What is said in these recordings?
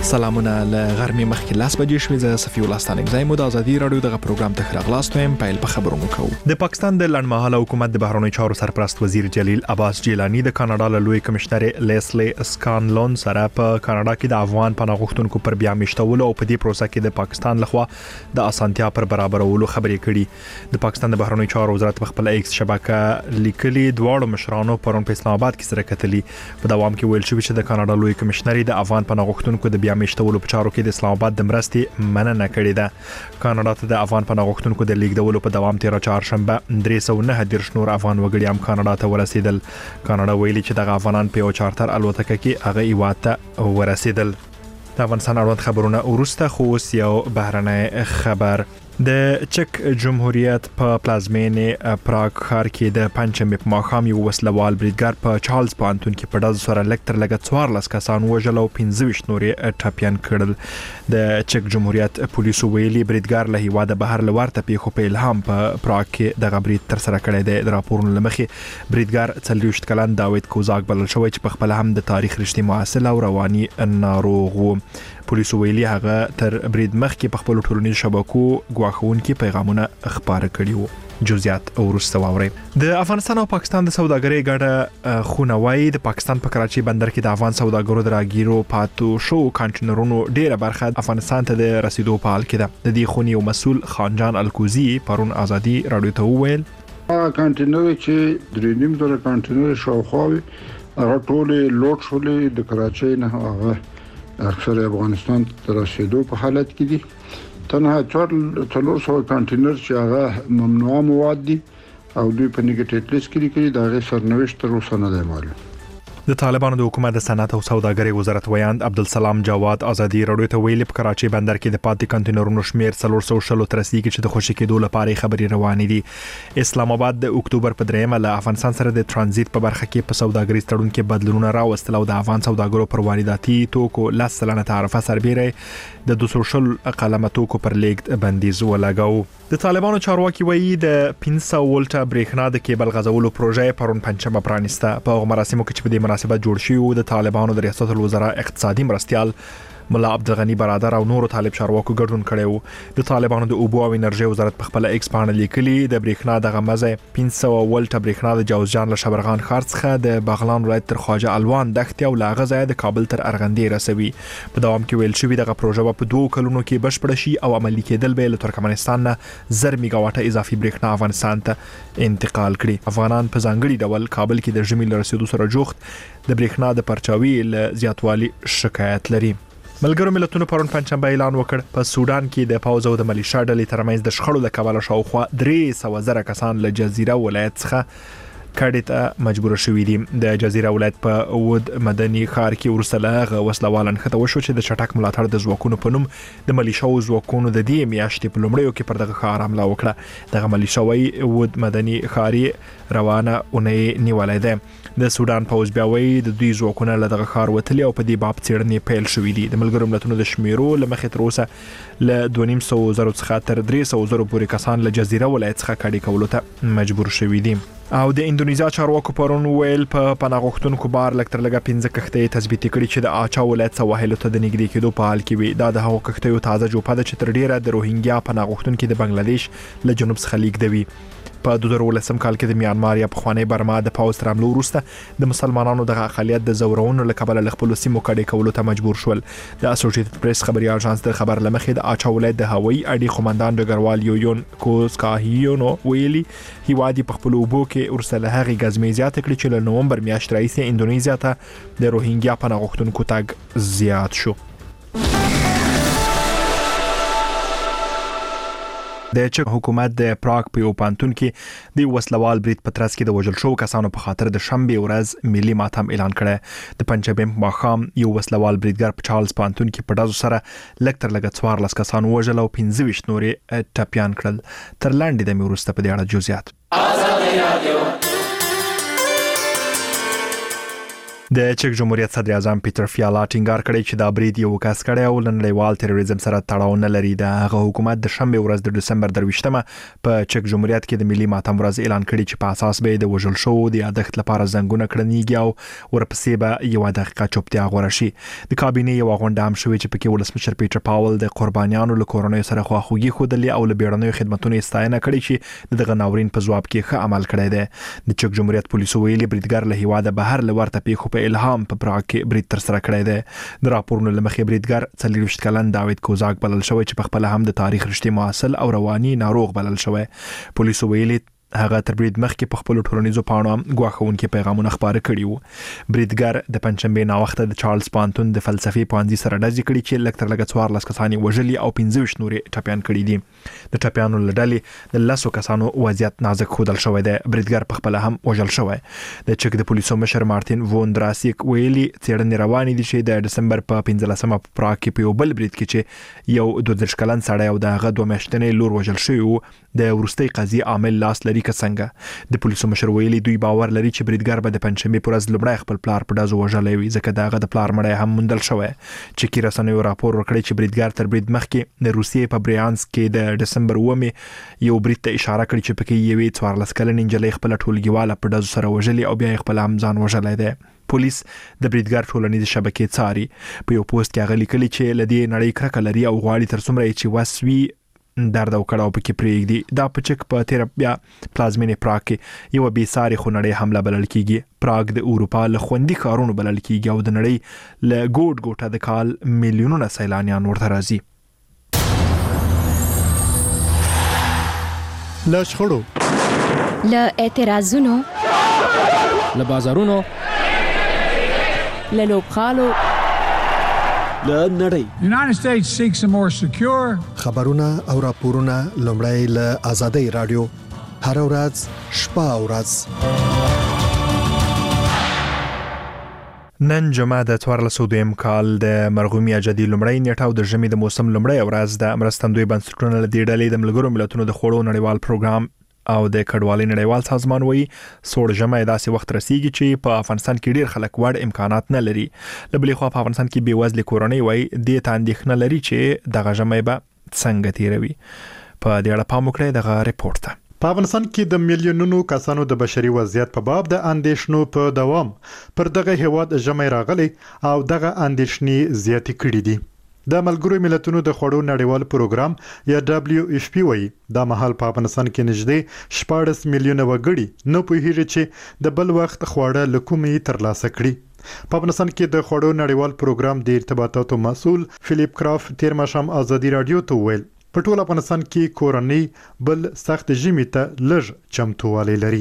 سلامونه له غرمې مخکې لاس بجې شوې. زه صفي الله ستانکزی مو د ازادي رادیو دغه پروګرام ته راغلاست ویم. پیل په خبرونو کوو. د پاکستان د لړمحاله حکومت د بهرنیو چارو سرپرست وزیر جلیل عباس جیلانی د کاناډا له لوی کمشنر لیسلی اسکانلون سره په کاناډا کې د افغان پناه غوښتونکو پر بیا میشتولو او په دې پروسه کې د پاکستان لخوا د اسانتیا پر برابرولو خبرې کړي. د پاکستان د بهرنیو چارو وزارت په خپل ایکس شبکه لیکلي دواړو مشرانو پرون په اسلام آباد کې سره کتلي. په دوام کې ویل شوی چې د کاناډا لوی کمشنر د افغان پناه غوښتونکو د بیا میشتولو په چارو کې د اسلام آباد د مرستې مننه کړې ده. کاناډا ته د افغان پناه غوښتونکو د لیږدولو په دوام تیر چهارشنبه 309 نور افغان وګړي هم کاناډا ته ورسېدل. کاناډا ویلي چې د افغانان په یو چارتر الوتکه کې هغه ایواته ورسېدل. د افغانستان اړوند خبرونه ورسته خو یو بهرنی خبر. د چک جمهوریت په پلازمینې پراګ ښار کې د پنځمې په ماښام یو وسلوال بریدګر په چارلز پوهنتون کې په ډز سره لکتر لګ 14 کسان وژل او 15 نورې ټپيان کړل. د چک جمهوریت پولیسو ویلي بریدګر له هیواده بهر لورته پیښو په الهام په پراګ کې د برید تر سره کړی دی. د راپورونو لمخې بریدګر 40 کلن داوید کوزاک بلل شوی چې په خپل هم د تاریخ رښتې محصل او رواني ناروغ و. پولیسو ویلي هغه تر برید مخکې په خپل ټولنیزو شبکو غواخونکي پیغامونه خبره کړي وو. جزئیات ورسته واوري. د افغانستان او پاکستان د سوداګرۍ ګډه خونوي د پاکستان په کراچي بندر کې د افغان سوداګرو د راګیرو پاتو شو کانټینرونو ډیره برخه افغانستان ته د رسیدو په حال کې ده. د دې خونی یو مسول خانجان الکوزی پرون ازادي رادیو ته وویل کانټینر چې درېنیم در کانټینر شاوخواوي هغه ټول لوټ شولې د کراچي نه هغه اکثر افغانستان ته رسیدو په حالت کې دي. تنها 400 کانټینر چې هغه ممنوع مواد دي او دوی په نیګیټیو لیست کې لري دا غي سرنوشت تر اوسه نه دی معلوم. د طالبانو د حکومت د صنعت او سوداګرۍ وزارت ویاند عبدالسلام جواد ازادي رادیو ته ویلي په کراچي بندر کې د پاتې کانټینرونو شمیر 400 ترسیږي چې د خوشی کېدو لپاره خبري روانې دي. اسلام آباد د اکتوبر په 3 له افغانستان سره د ترانزیت په برخه کې په سوداګرۍ تړون کې بدلونونه راوستل او د افغان سوداګرو پر وارداتي توکو 10% تعرفه سربېره د 200 قلمه توکو پر لیږد بندیز ولګاو. د طالبانو چارواکي وایي د 500 ولټه برېښنا د کیبل غځولو پروژه پرون پنځمه پرانیسته. په مراسمو کې چې په دې مناسبت جوړ شوی د طالبانو د ریاست الوزرا اقتصادي مرستيال ملا عبدالغنی برادر او نورو طالب چارواکو ګډون کړي. د طالبانو د اوبو او انرژي وزارت په خپل ایکس باندې لیکلي د برېښنا د غمزه 500 ولټه برېښنا د جوزجان له شبرغان ښار څخه د بغلان ولایت تر خواجه الوان دښتې او لاغه ځای د کابل تر ارغندې رسوي. په دوام کې ویل شوی دغه پروژه په 2 کلونو کې بشپړ شي او عملي کېدل به له ترکمنستان نه 1000 میگاواټه اضافي برېښنا افغانستان ته انتقال کړي. افغانان په ځانګړي ډول کابل کې د ژمي لرسېدو سره جوخت د برېښنا د پرچاوي له زیاتوالي شکایت لري. ملګرو ملتونو پرون پنځمبه اعلان وکړ په سودان کې د پاوز او د ملیشیا ډلې ترمنځ د شخړو د کبله شاوخوا 300,000 کسان له جزیره ولایت څخه کډې ته مجبور شوي دي. د جزیره ولایت په ود مدني ښار کې ورسله وسلوالن خته وشو چې د چټک ملاتړ د ځواکونو په نوم د ملیشیاو ځواکونو د دې میاشتې په لومړیو کې پر دغه ښار حمله وکړه. دغه ملیشیاوي ود مدني ښار روانه اونۍ نیولې ده. د سودان پوز بیا وایي د دوی ځواکونه له دغه ښار وتلي او په دې باب څېړنې پیل شوې دي. د ملګرو ملتونو د شمیرو لمخې تر اوسه له 2.5 څخه تر 300 پورې کسان له جزیره ولایت څخه کډې کولو ته مجبور شوي دي. او د اندونیزیا چارواکو پرون ویل په پناه غوښتونکو بار لکتر لګه 15 کښتۍ تثبیت کړي چې د آچا ولایت سواحل ته د نږدې کېدو په حال کې وي. دا د هغو کښتیو تازه جوپه ده چې تر ډیره د روهینګیا پناه غوښتونکو د بنگلاديش له جنوب څخه لیږدوي. په 2013 کال کې د میانمار یا پخوانی برما د پاوز تر حملو وروسته د مسلمانانو د اقلیت د زورونو له کبله له خپل سیمو کډې کولو ته مجبور شول. د اسوسییټډ پریس خبري اژانس د خبر لمخې د آچا ولایت د هوایي اډې قومندان ډګروال یویون کوسکاهیونو ویلي هیوادي په خپل اوبو کې ورسله هغه غزمې زیات کړي چې له نومبر میاشتې راهیسې اندونیزیا ته د روهینګیا پناه غوښتونکو تګ زیات شو. د چک حکومت د پراګ په یو پانتون کې د وسلوال برید په ترڅ کې د وژل شو کسانو په خاطر د شنبه ورځ ملي ماتم اعلان کړی. د پنځمې ماښام یو وسلوال بریدګر په چارلز پانتون کې په ډزو سره لکتر لګ 14 کسان وژل او 15 نورې ټپيان کړل. تر لاندې د میورسته په دې اړه جزئیات. د چک جمهوریت صدر اعظم پیټر فیالا ټینګار کړی چې دا برید یو کس کړی او نړیوال تروریزم سره تړاو نه لري. د هغه حکومت د شنبه ورځ د ډسمبر 23مه په چک جمهوریت کې د ملي ماتم ورځ اعلان کړی چې په اساس به د وژل شو د یادښت لپاره زنګونه کړنیږي او ورپسې به یو دقیقه چوپتیا غوړه شي. د کابینې یو غونډه هم شوې چې پکې ولسمشر پیټر پاول د قربانیانو له کورنۍ سره خواخوږي ښودلې او له بیړنیو خدماتو ستاینه کړې چې دغه ناورین په ځواب کې ښه عمل کړی دی. د چک جمهوریت پولیسو ویلي بریدګر له هیواده بهر لورته پیښو په الهام په پراګ کې برید تر سره کړی دی. د راپورونو لمخې بریدګر 40 کلن داوید کوزاک بلل شوی چې په خپل هم د تاریخ رښتې مواصل او رواني ناروغ بلل شوی. پولیسو ویلي هغه تر برید مخکې په خپل ټولنیزو پاڼو غواخونکي پیغامونه خبرې کړي وو. بریدګر د پنځشنبه نا وخت د چارلز پانتون د فلسفي پوهنځي سره ډزې کړي چې لکتر لګ 14 کسانی وژلي او 15 نورې ټپيان کړي دي. د ټپيانو لړلې د لاسو کسانو وضعیت نازک خودل شوی دی. بریدګر په خپل هم وژل شوی. د چک د پولیسو مشر مارټین وون دراسیک ویلي څېړنې روانې دي چې د ډسمبر په 15مه په پراګ کې په یو بل برید کې چې یو 12 کلن سړی او د هغه 2 میاشتنې لور وژل شوی وو د ورستۍ قضیه عامل لاس لري که څنګه. د پولیسو مشر ویلي دوی باور لري چې بریدګر به د پنځشنبه پر ورځ لومړی خپل پلار په دازو وژلې وي ځکه داغه د پلار مړی هم موندل شوی. چې رسنیو راپور ورکړی چې بریدګر تر برید مخکې د روسیې په بریانسک کې د ډسمبر 9 یو برید ته اشاره کړې چې پکې یوې 14 کلن نجلۍ خپل ټولګیواله په دازو سره وژلې او بیا خپل هم ځان وژلې ده. پولیس د بریدګر ټولنیز شبکې څاري. په یو پوسټ کې هغه لیکلي چې لدی نړۍ کرکه لري او غواړي تر څومره چې وسوي درد او کړهو پکې پریږدي. دا په چک په تیر بیا پلازمینې پراګ کې یو بي ساري خونړی حمله بلل کیږي. پراګ د اروپا له خوندي ښارونو بلل کیږي او د نړۍ له ګوټ د کال میلیونونه سیلانیان ورته راځي. له شخړو، له اعتراضونو، له بازارونو، له لوبغالو، له نړۍ. The United States seeks a more secure خبرونه او راپورونه لومړی له آزادۍ رادیو هر ورځ شپه او ورځ. نن جمعه د 1402 کال د مرغومي اجدي لومړی نیټه او د ژمي د موسم لومړی ورځ د مرستندوی بنسټونو له دې ډلې د ملګرو ملتونو د خوړو نړیوال پروګرام او د کډوالۍ نړیوال سازمان وایي سوړ ژمي داسې وخت رسیږي چې په افغانستان کې ډیر خلک وړ امکانات نه لري. له بلې خوا په افغانستان کې بیوزله کورنۍ وایي د تاندېښنه لري چې دغه ژمي به څنګه تیروي. په دې اړه پام وکړئ دغه ریپورت ته. په افغانستان کې د میلیونونو کسانو د بشري وضعیت په باب د اندېښنو په دوام پر دغه هیواد ژمي راغلي او دغه اندېښنې زیاتې کړې دي. د ملګرو ملتونو د خوړو نړیوال پروګرام یا WFP وایي دا مهال په افغانستان کې نږدې 14 میلیونه وګړي نه پوهیږي چې د بل وخت خواړه لکومې ترلاسه کړي. په افغانستان کې د خوړو نړیوال پروګرام د ارتباطاتو مسؤل فلیپ کراف تیر ماښام آزادي رادیو ته ویل په ټول افغانستان کې کورنۍ بل سخت ژمي ته لږ چمتووالی لري.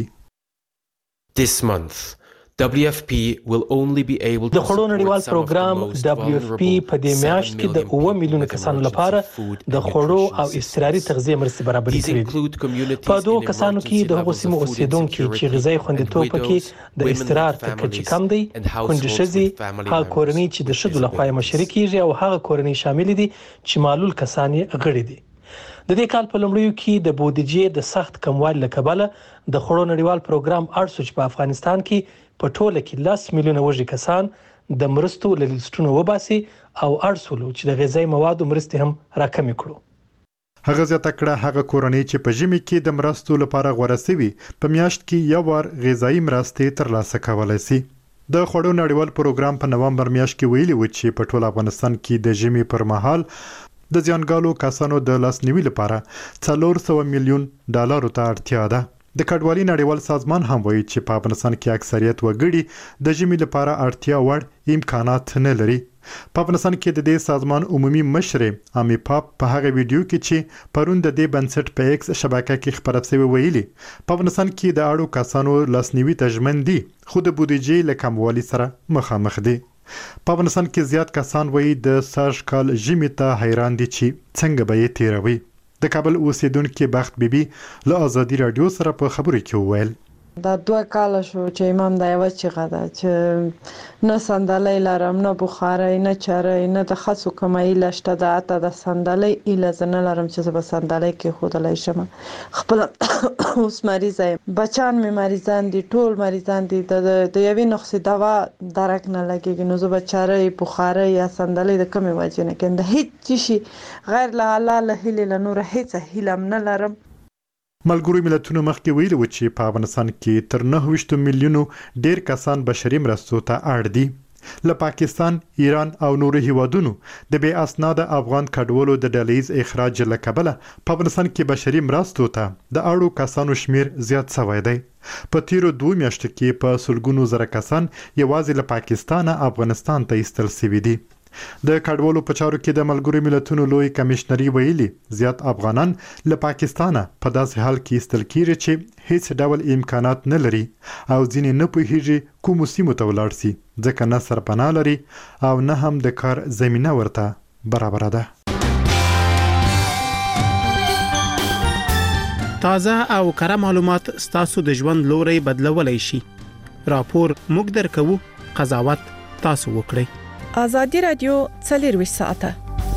This month WFP will only be able to د خوړو نړیوال پروګرام WFP په دې میاشت کې د 9 میلیونه کسانو لپاره د خوړو او اضطراري تغذیه مرستې برابرې کړې. په دوه کسانو کې د هغو سیمو اوسیدونکو چې غذایی خوندیتوب پکې د اضطرار تر کچې کم دی، کونډې ښځې، هغه کورنۍ چې د ښځو لخوا مشري کیږي او هغه کورنۍ شامل دي چې معلول کسان یې غړي دي. د دې کال په لومړیو کې د بودیجې د سخت کموالي له کبله د خوړو نړیوال پروګرام اړ شو چې په افغانستان کې په ټوله کې 10 میلیونه وږي کسان د مرستو له لیستونو وباسي او اړ شول چې د غذایی موادو مرستې هم راکمې کړو. هغه زیاته کړه هغه کورنۍ چې په ژمي کې د مرستو لپاره غوړه سوي په میاشت کې یو وار غذایی مرستې ترلاسه کولای شي. د خوړو نړیوال پروګرام په نومبر میاشت کې ویلي و چې په ټول افغانستان کې د ژمي پر مهال د ځانګالو کسانو د لاسنیوي لپاره 400 میلیون ډالرو ته اړتیا ده. د کډوالۍ نړیوال سازمان هم وایي چې په افغانستان کې اکثریت وګړي د ژمي لپاره اړتیا وړ امکانات نه لري. په افغانستان کې د دې سازمان عمومي مشر امي پاپ په هغه ویډیو کې چې پرون د دې بنسټ په ایکس شبکه کې خبرونه شوی ویلي په افغانستان کې د اړو کسانو لاسنیوي ته ژمن دي خو د بودیجې له کموالي سره مخامخ دي. په افغانستان کې زیات کسان وایي د سږ کال ژمي ته حیران دي چې څنګه به یې تیروي. د کابل اوسیدونکو بخت بیبي له آزادي رادیو سره په خبرو کې وویل دا 2 کال شو چې امام دا یو چیغه ده چې نه صندلۍ لرم نه بخارۍ نه چرۍ نه د خاصو کمای لشته ده اته د صندلۍ اله زنه لرم چې به صندلۍ کې خودلای شم خپل اوس مریض یم بچان می مریضان دي ټول مریضان دي د یوې نقصې دوا درک نه لګيږي نو زه به چرۍ بخارۍ یا صندلۍ د کمې وجه نه کند هیڅ شي غیر له الله له هیله له نور هیڅ هیله نه لرم. ملګرو ملتونو مخکې ویلي و چې په افغانستان کې تر 9 میلیونو ډیر کسان بشري مرستو ته اړ دي. له پاکستان، ایران او نورو هیوادونو د بې اسناده افغان کډوالو د ډلهیز اخراج له کبله په افغانستان کې بشري مرستو ته د اړو کسانو شمیر زیات شوی دی. په تیرو 2 میاشتو کې په سلګونو زره کسان یوازې له پاکستانه افغانستان ته ایستل شوي دي. د کډوالو په چارو کې د ملګرو ملتونو لوی کمشنري ویلي زیات افغانان له پاکستانه په داسې حال کې ایستل کیږي چې هیڅ ډول امکانات نه لري او ځینې نه پوهیږي کومو سیمو ته ولاړ شي ځکه نه سرپناه لري او نه هم د کار زمینه ورته برابره ده. تازه او کره معلومات ستاسو د ژوند لوري بدلولای شي. راپور موږ درکوو، قضاوت تاسو وکړئ. آزادی رادیو 24 ساعته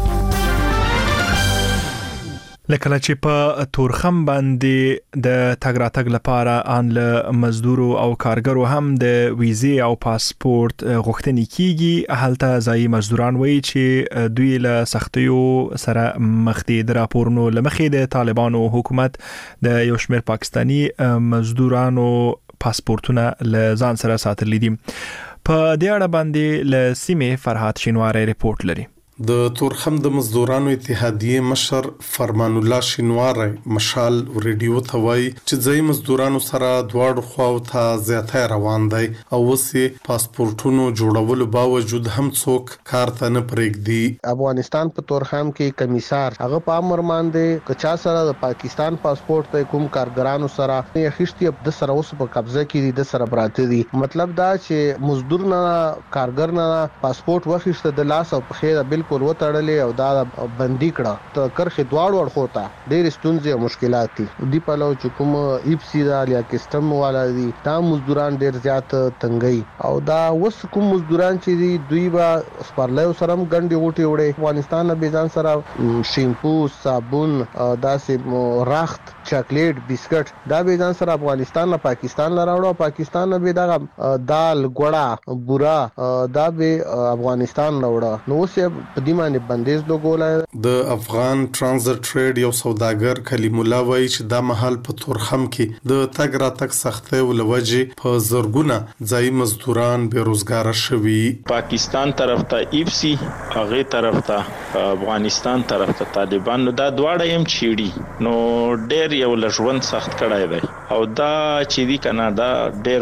لکه چې په تورخم باندې د تګ راتګ لپاره ان له مزدورو او کارګرو هم د ویزې او پاسپورت غوښتنې کیږي هلته ځای مزدوران وایي چې دوی له سختیو سره مخ دي. د راپورونو لمخې د طالبانو حکومت د یو شمېر پاکستانی مزدورانو پاسپورتونه له ځان سره ساتلي دي. په دې اړه باندې له سیمې فرحات شینواری ریپورت لري. د تورخم د مزدورانو اتحادیه مشر فرمان الله شینواری مشال ریډیو ته وایي چې ځای مزدورانو سره دواړو خواو ته زیاته روان دی او وسې پاسپورتونو جوړولو باوجود هم څوک کار ته نه پرېږدي. افغانستان په تورخم کې کمیسار هغه په امر باندې کچا سره د پاکستان پاسپورت ته کوم کارګرانو سره یخشتي د سره اوس په قبضه کې دي د سره براته دي. مطلب دا چې مزدور نه کارګر نه پاسپورت وخښته د لاس او په خیره بالکل وتړلې او دا بندي کړه ته کرخه دواړو ورخو ته ډېر ستونزې او مشکلات دي. دی په لو چې کوم ایپسی دا یا کسٹم والا دي دا مزدوران ډېر زیات تنګي او دا وس کوم مزدوران چې دي دوی با سپارلای سره ګنډي وټي وړي. افغانستان به ځان سره شیمپو صابون داسې راخت چاکلیټ بسکټ دا به ځان سره افغانستان نه پاکستان لراوړو پاکستان نه به دا دال ګوړه بورا دا به افغانستان لراوړو. نو اوس دیمانه بندیز لګولای. د افغان ترانزیت ټریډ یو سوداګر کلیم الله وایي چې دا محل په تورخم کې د تګ راتګ سختۍ ولوجه په زرګونه ځای مزدوران بیروزګار شوي. پاکستان طرف ته ایپسی هغه طرف ته افغانستان طرف ته طالبان نو دا دواړه هم چیړي نو ډېر یو لژوند سخت کړای دی او دا چې دی کنه دا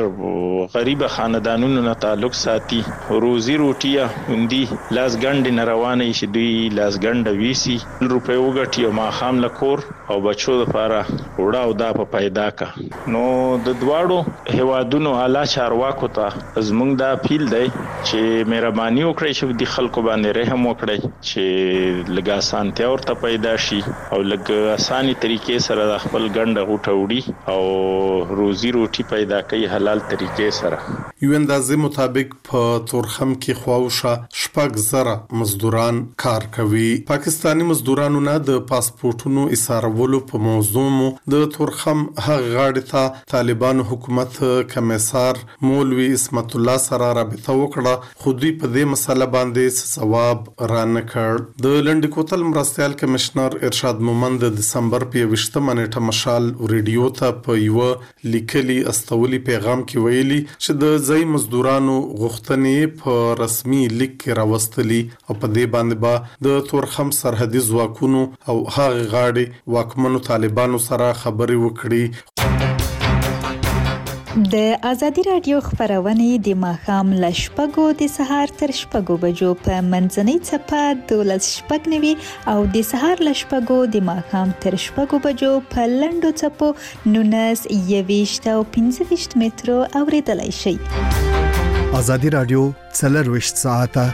ډېر غریب خاندانونو نه تعلق ساتي. روزي روټیا هندي لاس ګند نه روانه چې دوی لاس ګند ویسي روپے وګټي او ما خام لکور او بچو لپاره وړا او دا په پیدا کا. نو د دواړو هوادونو اعلی چارواکو ته زمونږ دا اپیل دی چې مهرباني وکړئ چې د خلکو باندې رحم وکړئ چې لږه اسانتیا ورته پیدا شي او لږه اساني طریقې سره د خپل ګند غوټه وړي او روزي روټي پیدا کوي حلال طریقې سره. یو اندازې مطابق په تورخم کې خواوشه شپږ زره مزدوران کار کوي. پاکستانی مزدورانو نه د پاسپورتونو ایثارولو په موضوع مو د تورخم هغه غاړې ته طالبانو حکومت کمیسار مولوی اسمت الله سره رابطه وکړه خو دوی په دې مسله باندې ځواب را نه کړ. د لنډ کوتل مرستيال کمشنر ارشاد مومند د دسمبر په 20 منېټه مشال ریډیو ته په یو لیکلي استولي پیغام کې ویلي چې د ځای مزدورانو غوښتنې په رسمي لیک کې راوستلي او په دې باندې با د تورخم سرحدي ځواکونو او هغه غاړي واکمنو طالبانو سره خبري وکړي. د ازادي رادیو خبرونه د ماخام لشپګو د سهار تر شپګو بجو په منځنۍ چپه 12:09 او د سهار لشپګو د ماخام تر شپګو بجو په لندو چپو 19 او 15 مترو اوریدلای شي. ازادي رادیو 24 ساعته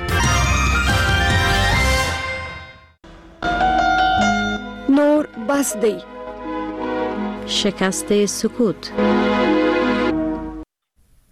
نور بس دی. شکست سکوت.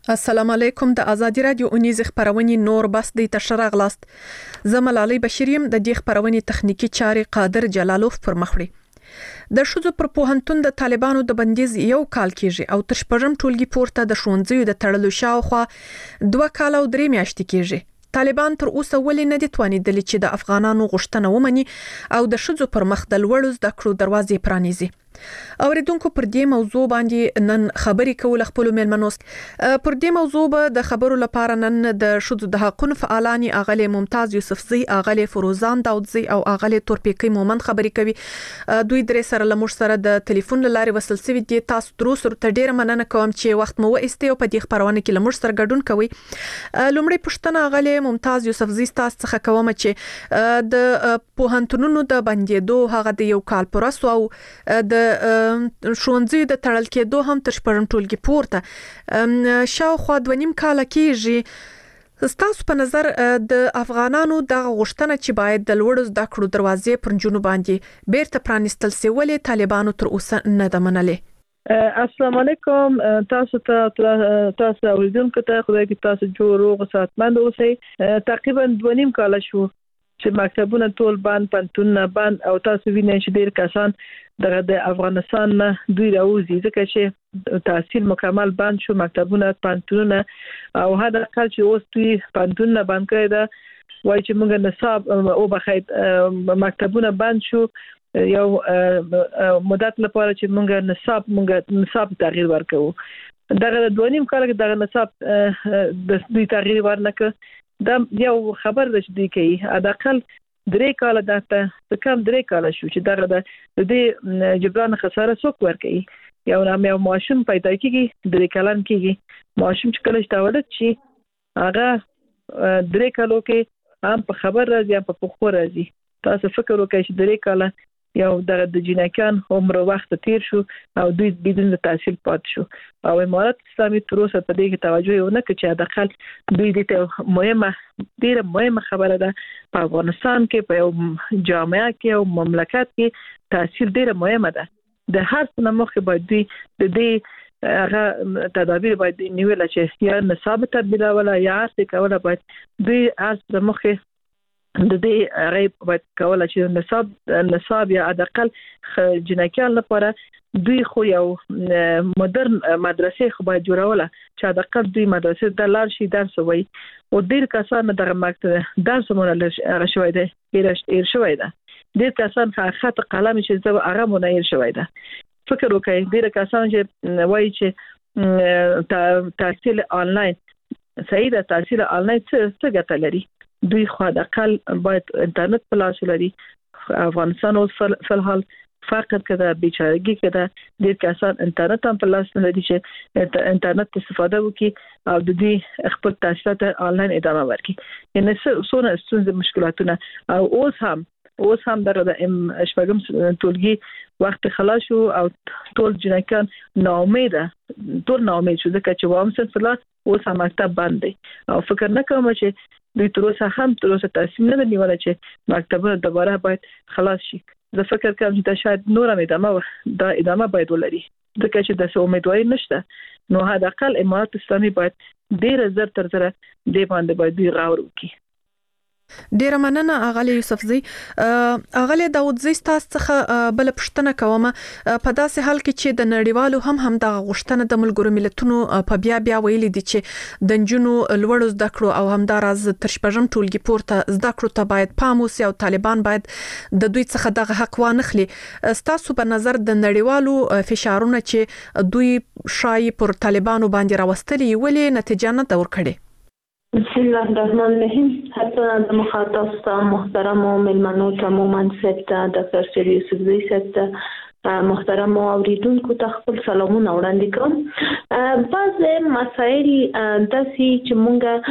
السلام علیکم. د ازادي رادیو اونیز خبرونه نور بس د تشرغ لاست زملالي بشریم د دې خبرونه تخنیکی چاري قادر جلالوف پر مخړي د شوزو پر پوهنتون د طالبانو د بندیز یو کال کېږي او تر شپږم ټولګي پورته د شونځي د تړلو شاوخوا 2 کال او 3 میاشتې کېږي. طالبان تر اوسه ولې نه دي توانیدل چې د افغانانو غوښتنه ومني او د شوزو پر مخ د لوړو زده کړو دروازې پرانیزي. اوریدونکو پر دې موضوع باندې نن خبرې کول خپل ملمنو پر دې موضوع به د خبرو لپاره نن د شوزو د حقوقو فعالانی اغلی ممتاز یوسفزی، اغلی فروزان داودزی او اغلی تورپیکی مومند خبرې کوي. دوی درې سره لمر سره د ټلیفون لارې وصل سوي دي. تاسو دروسر ته ډیره مننه کوم چې وخت مو وایسته او په دې خبرونه کې لمر سره ګډون کوي. لومړی پښتنه اغلی ممتاز یوسفزی تاسو څخه کوم چې د پوهنتونونو د بندیدو هغه د یو کال پرسو او د شونځي د تړل کېدو هم تر شپږم ټولګي پورته شاوخوا 2.5 کال کېږي. ستاسو په نظر د افغانانو د غوښتنه چې باید د لوړو زده کړو دروازې پر جنوب باندې بیرته پرانیستل سي ولې طالبانو تر اوسه نه د منلې؟ السلام علیکم. تاسو اوریدونکو ته خدای دې تاسو جوړ روغ صحتمند اوسئ. تقریبا 2.5 کال شو چې مکتبونه ټول بند، پنتونه بند او تاسو وینئ چې ډیر کسان د افغانستان نه دوی راوځي ځکه چې تحصیل مکمل بند شو، مکتبونه، پنتونه او هدا کال چې اوس دوی پنتونه بند کړی دا وایي چې موږ نصاب او بخید مکتبونه بند شو یو مدت لپاره چې موږ نصاب تغییر ورکوو. دغه 2.5 کال کې دغه نصاب د دوی تغییر ورنکړ. دا یو خبر ده چې دوی کوي اداقل 3 کال دته کم 3 کال شو چې دغه د دې جبران خساره څوک ورکوي. یو نامه ماشوم پیدا کیږي 3 کلن کیږي ماشوم چې کله شتاوله شي هغه 3 کالو کې هم په خبر راځي هم په پخو راځي. تاسو فکر وکړئ چې 3 کال یو د جنکان عمر وخت تیر شو او دوی بدون تحصیل پات شو او امارات اسلامي تر اوسه په دې کې توجه ونه کړي چې داخل دوی د ډیره مهمه خبره ده په افغانستان کې په یو جامعه کې او مملکت کې تحصیل ډیره مهمه ده. د هر څه مخکې باید دوی د دې هغه تدابیر باید نیول چې یا نصاب تبدیل ولا یا څه کوله باید دوی هر څه مخکې د دې غیب باید کوله چې نصاب یا ادقل جنکیان لپاره دوی خو یو مدرن مدرسې خو باید جوړوله چې ادقل دوی مدرسې د لار شي درس وي او ډیر کسان دغه مکتب درس مونږ شوی دی هیر شوی ده. ډیر کسان خط قلم چې زو هغه مونږ هیر شوی ده. فکر وکړئ ډیر کسان چې وایي چې تحصیل آنلاین صحیح ده، تحصیل آنلاین څه ګټه لري؟ دوی خو د اقل باید انټرنیټ په لاس ولري. افغانستان اوس فلحال فقر کده بیچارهګي کده ډېر کسان انټرنیټ هم په لاس نه لري چې انټرنیټ استفاده وکړي او د دې خپل تحصیلات آنلاین ادامه ورکړي. یعنی څونه ستونزې مشکلاتونه او اوس هم د شپږم ټولګي وخت خلاص شو او ټول جنکان ناامید شو ځکه چې وام صنف لا اوس هم مکتب بند دی او فکر نه کوم چې دوی تر اوسه تصمیم نه نیولای چې مکتبونه دوباره باید خلاص شي. زه فکر کوم چې دا شاید نور هم ادامه باید ولري ځکه چې د امیدواري نشته. نو حداقل امارات اسلامي باید ډیر زر تر زر دې باندې باید دوی غور وکړي. ډیره مننه اغلی یوسفزی. اغلی داودزی تاسو څخه بل پښتنه کوم په داسې حال کې چې د نړیوالو هم د غوښتنه د ملګرو ملتونو په بیا ویلي دي چې د جنونو لوړو زده کړو او همداراز تر شپږم ټولګي پورته زده کړو ته باید پام وسی او طالبان باید د دوی څخه دغه حق وانخلي. تاسو په نظر د نړیوالو فشارونه چې دوی شای پر طالبانو باندې راوستلي ولې نتیجه نه ورکړي؟ بسم الله الرحمن الرحیم. حتی د مخاطب محترم و ملمنو تماما سبت دکتر سری یوسفزی سبت محترم اوریدونکو ته خپل سلامونه وړاندې کوم. بعض مسائل داسې چې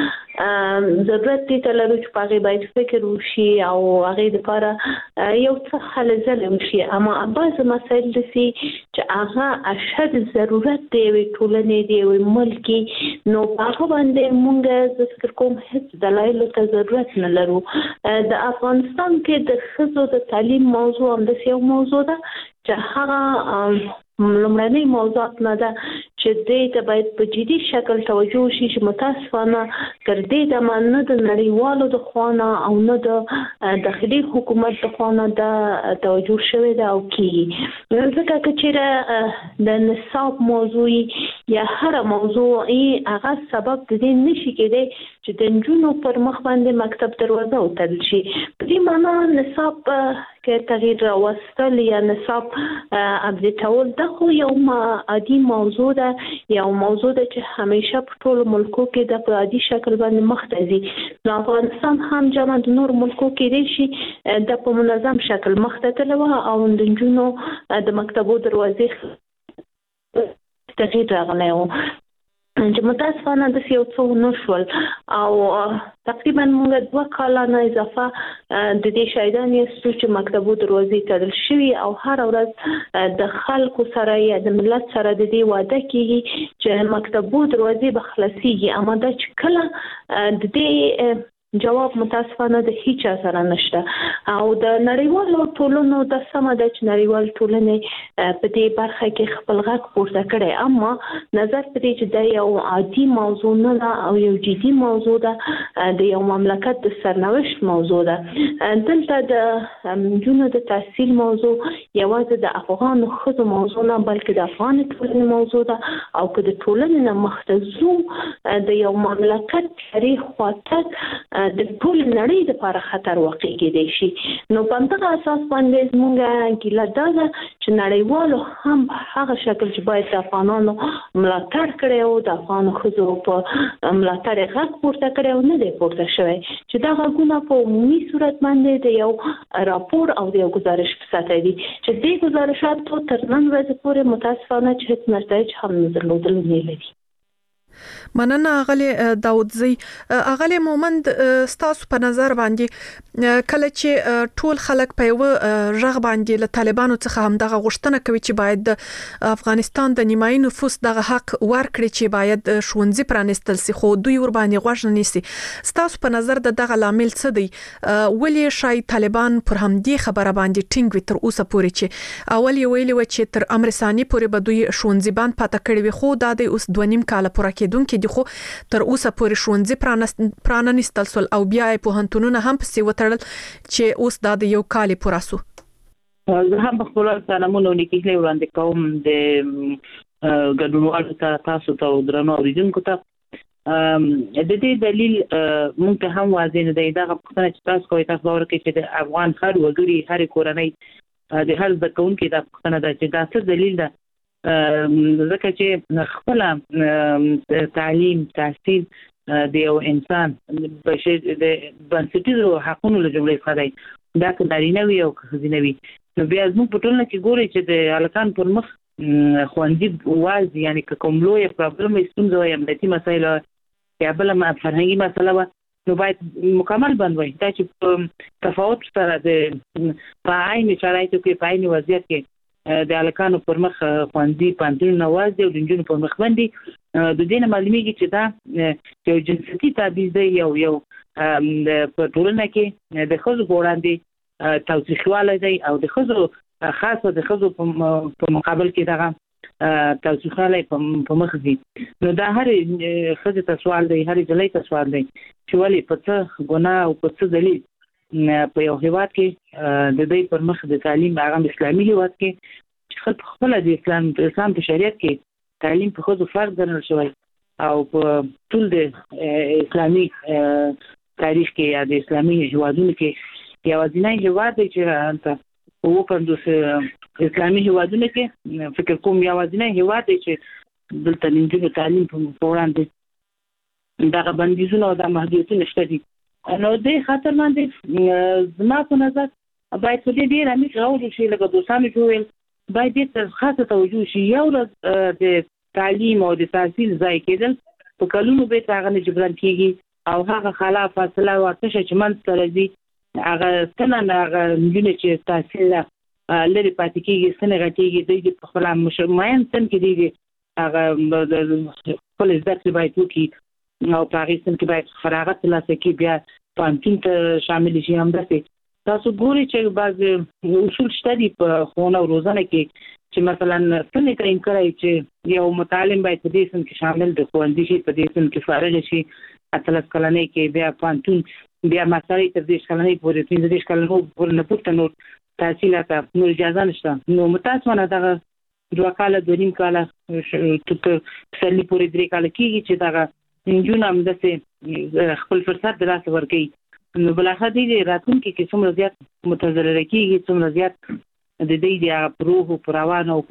مونږه ضرورت دي ته لرو چې په هغې باید فکر وشي او هغې دپاره یو څه هلې ځلې وشي، اما بعض مسایل داسې چې هغه اشد ضرورت دی یوې ټولنې د یوې ملکي، نو په هغه باندې مونږ زه فکر کوم هېڅ دلایلو ته ضرورت نه لرو. د افغانستان کې د ښځو د تعلیم موضوع همداسې یو موضوع ده چې هغه لومړنۍ موضوعات نه ده چې دې ته باید په جدي شکل توجه شي چې متاسفانه تر دې د نه د نړیوالو د خوانه او نه د داخلي حکومت د خوانه د توجه شوی دا او کیږي ځکه چې د نصاب موضوع یا هر موضوع هغه سبب د دې نشي کېدی چې د نجونو پر مخ باندې مکتب دروازه وتړل شي په دې معنی نصاب کې تغییر راوستل یا نصاب اپډیټول دا خو یو عادي موضوع ده یا موضوع ده چې همیشه په ټول ملکو کې د عادي شکل باندې مخ ته ځي نو افغانستان هم جمع د نور ملکو کې دی شي د په منظم شکل مخ ته تلو او د نجونو د مکتبو دروازې تغییر راغلی و چې متاسفانه د یو څو نشول او تقریبا موږ 2 کاله نه اضافه د دې شاهدان یو چې مکتبو دروازې تړل شوی او هر ورځ د خلکو سره یا د ملت سره د دې وعده کیږي چې مکتبو دروازې به خلاصيږي اما دا چې کله د دې جواب متاسفانه د هیڅ سره نشته او د نړیوالو ټولنو د سمه د نړیوال ټولنې په دې برخه کې خپل غږ پورته کړي اما نظر پرې چې د یو عادي موضوع نه او یو جدي موضوع ده د یو مملکت د سرنوشت موضوع ده دلته د جنونو د تحصیل موضوع یوازې د افغان خزو موضوع نه بلکې د افغان ټولنې موضوع ده او که د ټولنې نه مخته د یو مملکت تاریخ خاطر د ټول نړۍ لپاره خطر واقع کېدای شي نو په دغه اساس باندې موږ ګیله ده چې نړیوالو هم هغه شکل چې باید د افغانانو ملاتړ کړي او د افغان خزو په ملاتړ غږ پورته کړي او نه دی پورته شوی چې دا غوونه په عمومي صورت باندې د یو راپور او د یو گزارش په سطح دي چې دې گزارشاتو تر نن ورځې پورې متاسفانه چې هیڅ نتایج هم نه درلودل نه لري مننه اغلی داودزی اغلی مومند ستاسو په نظر باندې کله چې ټول خلک په یو رغ باندې له طالبانو څخه هم دغه غوښتنه کوي چې باید د افغانستان د نیمایي نفوس دغه حق ورکړي چې باید ښوونځي پرانستل سي خو دوی ور باندې غوښ نه نیسي ستاسو په نظر دغه لامل څه دی ولې شای طالبان پر هم دې خبره باندې ټینګ وي تر اوسه پورې چې اول یې ویلي و چې تر امر ثاني پورې به دوی ښوونځي باندې پاتې کړي وي خو دا د اوس 2.5 کال پورې کېدونکې دي خو تر اوسه پورې ښوونځي پرانستل سول او بیا یې پوهنتونونه هم پسې وتړل چې اوس دا د یو کال پورې سو زه هم خپل سلامونه لیکلي وړاندې کوم د ګډونوالو ته تاسو ته درنو اوریدونکو ته د دې دلیل مونږ ته هم واضح نه دی دا پوښتنه چې تاسو کوئ تاسو باور کوئ چې د افغان هر وګړي هر کورنۍ د هر ځکونکو د پوښتنه ده چې دا څه دلیل ده ځکه چې خپل تعلیم تحصیل د یو انسان بشر د بنسټیزو حقوقو له جملې څخه دی دا کډارینه وي او خزینه وي نو بیا زموږ په ټولنه کې ګوري چې د الکان پر مخ خوندې واز یعنی کوم لوی پرابلم ستونزه وي امنیتي مسایل یا بل فرهنګي مسله نو باید مکمل بند وي دا چې تفاوت سره د پاین شرایطو کې پاین وضعیت کې د الکانو پر مخ خوندې پانتون نواز دی او د جنونو پر مخ باندې د دې معلومیږي چې دا یو جنسيتي تبعیض دی یو په ټولنه کې د خزو وړاندې توصیفواله دی او د خزو خاصه د خزو په مقابل کې دغه توصیفواله په مخ دي نو دا هر خزه ته سوال دی هر جلۍ ته سوال دی چې ولی په څه ګناه او په څه دلیل په یو هیواد کې د دې پر مخ د تعلیم هغه اسلامي هیواد کې چې خپل د اسلام په شریعت کې تعلیم په خود فرض ګڼل شوی او په ټول د اسلامي تاریخ کې یا د اسلامي هیوادونو کې یوازینی هیواد دی چې په وپندوس اسلامي هیوادونو کې فکر کوم یوازینی هیواد دی چې دلته نجونو تعلیم په وړاندې دغه بندیزونه او د محدودیتونه شته دي نو دې خاطر باندې زما په نظر باید په دې ډیر امي غوړو شي لکه دوستانو جوړل باید دې خاصه توجه شي یو ورځ د تعلیم او د تحصیل ځای کېدل په کلونو به هغه نه جبران کیږي او هغه خلاف فاصله ورته چې من سره دي هغه څنګه هغه نجونې چې تحصیل لري پاتې کیږي څنګه غټيږي د خپل مشمعين څنګه کېږي هغه خپل ځکه باید وکړي او پاکستان کې باید فراغت لاسه کې بیا پانتون ته شامل شي هم داسې تاسو ګورئ چې بعض اصول شته دي په خونه او روزانه کې چې مثلا څنګه تعین کړی چې یو متعلم باید په دې سم کې شامل د ښوونځي شي، په دې سم کې فارغ شي، اتلس کلنۍ کې بیا پانتون بیا ماسترۍ تر 10 کلنۍ پورې 15 کلنۍ پورې نه پورته نور تحصیلات نور اجازه نشته. نو متاسفانه دغه 2 کال 2.5 کال ته سلی پورې 3 کال کېږي چې دغه نجونې هم داسې خپل فرصت د لاسه ورکوي. نو بلاخره دې راتلونکي کې څومره زیات متضرره کېږي، څومره زیات د دې د روح او روان او